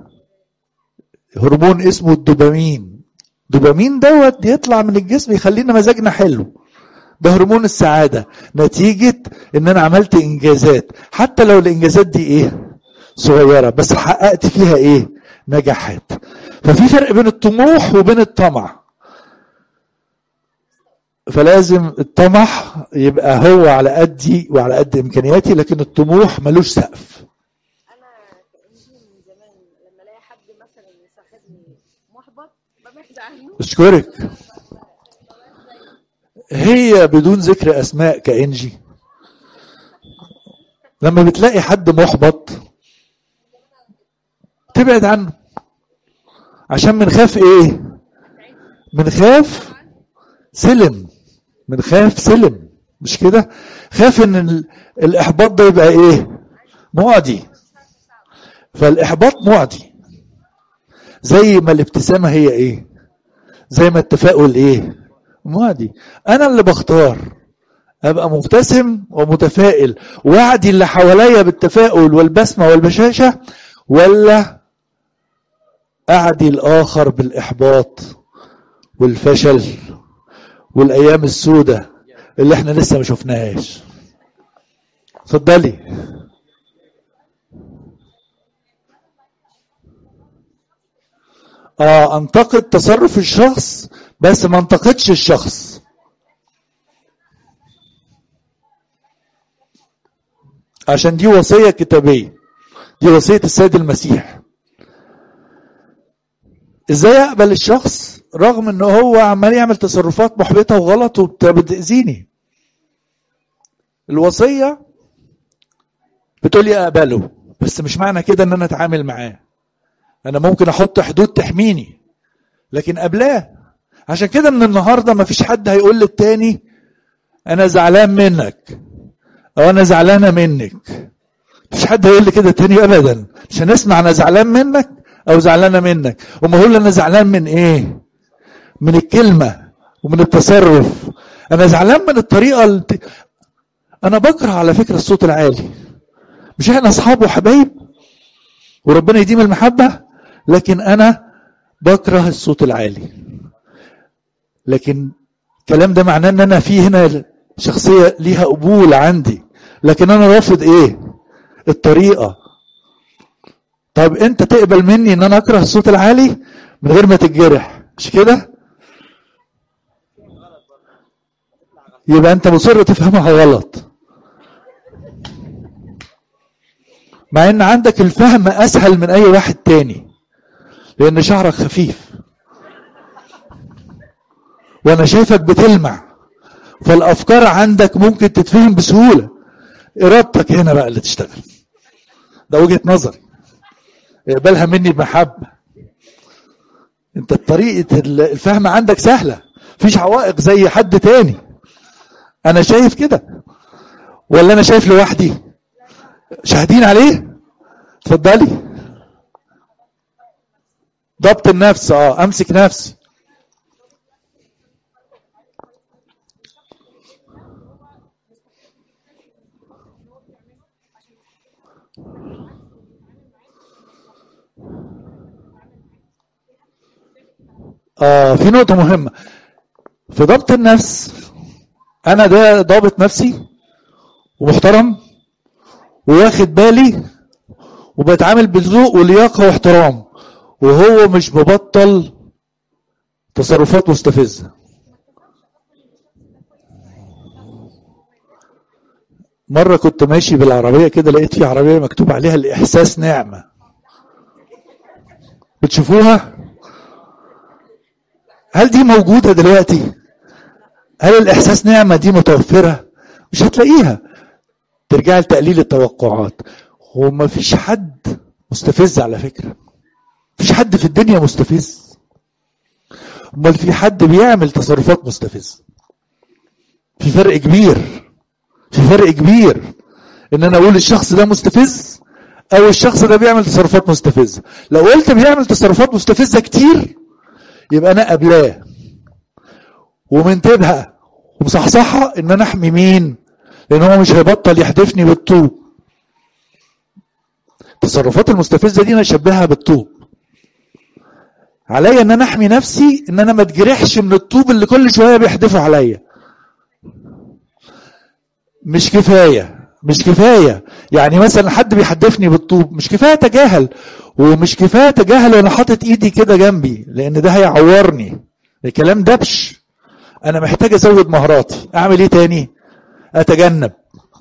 هرمون اسمه الدوبامين. الدوبامين دوت يطلع من الجسم يخلينا مزاجنا حلو. ده هرمون السعادة نتيجة ان انا عملت انجازات، حتى لو الانجازات دي ايه؟ صغيرة، بس حققت فيها ايه؟ نجاحات. ففي فرق بين الطموح وبين الطمع. فلازم الطمح يبقى هو على قدي وعلى قد امكانياتي، لكن الطموح ملوش سقف. انا كأنجي من زمان لما الاقي حد مثلا يصاحبني محبط ببعد عنه. اشكرك. هي بدون ذكر اسماء كأنجي، لما بتلاقي حد محبط تبعد عنه، عشان منخاف ايه؟ منخاف سلم. منخاف سلم، مش كده؟ خاف ان الاحباط ده يبقى ايه؟ معدي. فالاحباط معدي. زي ما الابتسامة هي ايه؟ زي ما التفاؤل ايه؟ معدي. انا اللي بختار ابقى مبتسم ومتفائل وعدي اللي حواليا بالتفاؤل والبسمة والبشاشة، ولا اعدي الاخر بالاحباط والفشل والايام السوداء اللي احنا لسه ما شفناهاش. اتفضلي. اه انتقد تصرف الشخص بس ما انتقدش الشخص. عشان دي وصية كتابية، دي وصية السيد المسيح. ازاي اقبل الشخص رغم ان هو عمال يعمل تصرفات محبطة وغلط وبتأذيني؟ الوصية بتقولي اقبله، بس مش معنى كده ان انا اتعامل معاه. انا ممكن احط حدود تحميني، لكن قبلاه. عشان كده من النهاردة ما فيش حد هيقول للتاني انا زعلان منك او انا زعلانة منك. مفيش حد هيقول لي كده تاني ابدا. مش هنسمع انا زعلان منك او زعلانة منك. وما اقول انا زعلان من ايه؟ من الكلمة ومن التصرف. انا زعلان من الطريقة اللي... انا بكره على فكرة الصوت العالي. مش احنا اصحاب وحبايب وربنا يديم المحبة، لكن انا بكره الصوت العالي. لكن الكلام ده معناه ان انا في هنا شخصية ليها قبول عندي، لكن انا رافض ايه؟ الطريقة. طب انت تقبل مني ان انا اكره الصوت العالي من غير ما تتجرح، مش كده؟ يبقى انت مصر تفهمها غلط، مع ان عندك الفهم اسهل من اي واحد تاني، لان شعرك خفيف وانا شايفك بتلمع، فالافكار عندك ممكن تتفهم بسهولة. ارادتك هنا بقى اللي تشتغل، ده وجهة نظري، اقبلها مني بمحبة. انت طريقة الفهم عندك سهلة، مفيش عوائق زي حد تاني. انا شايف كده ولا انا شايف لوحدي؟ شاهدين عليه؟ اتفضلي. ضبط النفس، اه امسك نفسي. اه في نقطة مهمة في ضبط النفس. انا ده ضابط نفسي ومحترم وواخد بالي وبتعامل بذوق ولياقة واحترام، وهو مش مبطل تصرفات مستفزة. مرة كنت ماشي بالعربية كده، لقيت في عربية مكتوب عليها الإحساس نعمة، بتشوفوها؟ هل دي موجودة دلوقتي؟ هل الإحساس نعمة دي متوفرة؟ مش هتلاقيها. ترجع لتقليل التوقعات. هو ما فيش حد مستفز على فكرة، مفيش حد في الدنيا مستفز، امال في حد بيعمل تصرفات مستفزة. في فرق كبير، في فرق كبير ان انا اقول الشخص ده مستفز او الشخص ده بيعمل تصرفات مستفزة. لو قلت بيعمل تصرفات مستفزة كتير يبقى انا قبلاه ومنتبهة ومصحصحة ان انا احمي مين، لان هو مش هيبطل يحدفني بالطوب. التصرفات المستفزة دي انا اشبهها بالطوب، عليا ان انا احمي نفسي ان انا ما اتجرحش من الطوب اللي كل شوية بيحدفه عليا. مش كفاية، مش كفاية يعني مثلا حد بيحدفني بالطوب، مش كفاية تجاهل، ومش كفاية تجاهل وانا حاطط ايدي كده جنبي لان ده هيعورني. الكلام دبش. انا محتاج ازود مهاراتي. اعمل ايه تاني؟ اتجنب،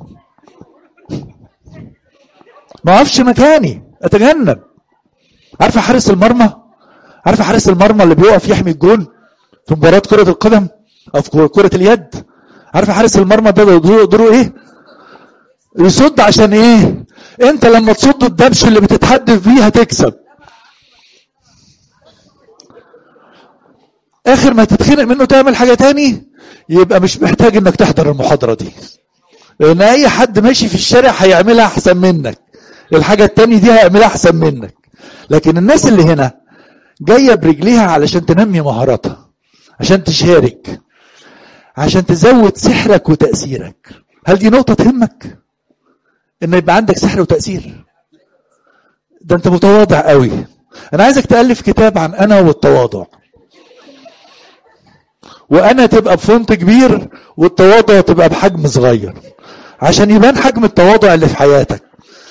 ما اقفش مكاني، اتجنب. عارفه حارس المرمى؟ عارفه حارس المرمى اللي بيقف يحمي الجون في مباراة كرة القدم او في كرة اليد؟ عارفه حارس المرمى ده دوره ايه؟ يصد. عشان ايه؟ انت لما تصد الدبش اللي بتتحدف بيه هتكسب. اخر ما تتخنق منه تعمل حاجة تاني، يبقى مش محتاج انك تحضر المحاضرة دي، لان اي حد ماشي في الشارع هيعملها احسن منك. الحاجة التانية دي هيعملها احسن منك. لكن الناس اللي هنا جاية برجليها علشان تنمي مهاراتها، عشان تشارك، عشان تزود سحرك وتأثيرك. هل دي نقطة تهمك؟ ان يبقى عندك سحر وتأثير؟ ده انت متواضع قوي. انا عايزك تألف كتاب عن انا والتواضع، وانا تبقى بفونت كبير والتواضع تبقى بحجم صغير، عشان يبان حجم التواضع اللي في حياتك.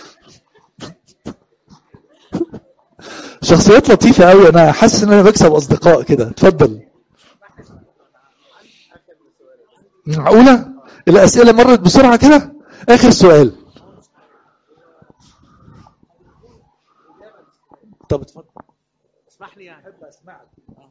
شخصيات لطيفة قوي، انا حاسس ان انا بكسب اصدقاء كده. اتفضل. معقولة الاسئلة مرت بسرعة كده؟ اخر سؤال. طب اتفضل. اسمح لي يعني. احب اسمعك.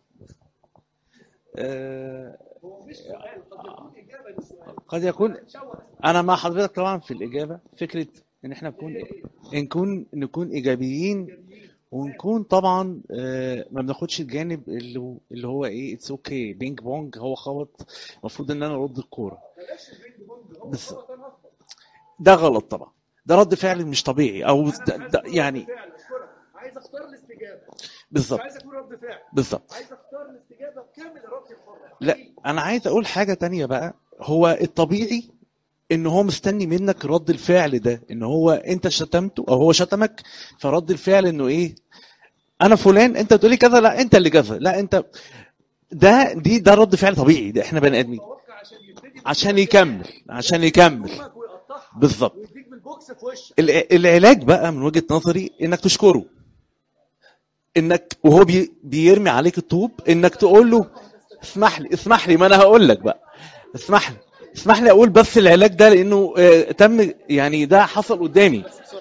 أه هو مش سؤال، قد يكون اجابة للسؤال. قد يكون. انا مع حضرتك طبعا في الاجابه. فكره ان احنا نكون نكون نكون ايجابيين، ونكون طبعا أه ما بناخدش الجانب اللي هو- اللي هو ايه اتس اوكي بينج بونج، هو خبط المفروض ان انا ارد الكوره. بس ده غلط طبعا، ده رد فعل مش طبيعي او ده ده يعني عايز اختار الاستجابة، بالظبط عايز اكون رد فعل، بالظبط. عايز اختار الاستجابة بكامل ارادتي الحرة. لا انا عايز اقول حاجه تانية بقى. هو الطبيعي ان هو مستني منك رد الفعل ده، ان هو انت شتمته او هو شتمك، فرد الفعل انه ايه؟ انا فلان، انت تقولي كذا، لا انت اللي كذا، لا انت ده دي ده رد فعل طبيعي، ده احنا بني ادمين. اتوقع عشان يبتدي عشان يكمل عشان يكمل بالظبط. العلاج بقى من وجهة نظري انك تشكره، انك وهو بي بيرمي عليك الطوب انك تقول له اسمح لي اسمح لي ما انا هقول لك بقى اسمح لي اسمح لي اقول بس العلاج ده لانه آه تم يعني ده حصل قدامي.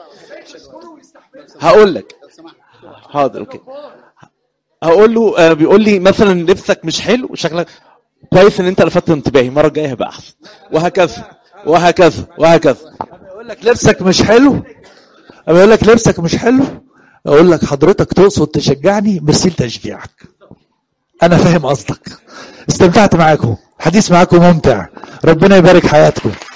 هقول لك حاضر اوكي. هقول له آه بيقول لي مثلا لبسك مش حلو وشكلك كويس ان انت لفتت انتباهي، المره الجايه هبقى احسن، وهكذا وهكذا وهكذا. اقول لك لبسك مش حلو، اقول لك لبسك مش حلو، اقول لك حضرتك تقصد تشجعني بس تشجيعك. انا فاهم قصدك. استمتعت معاكم، حديث معاكم ممتع، ربنا يبارك حياتكم.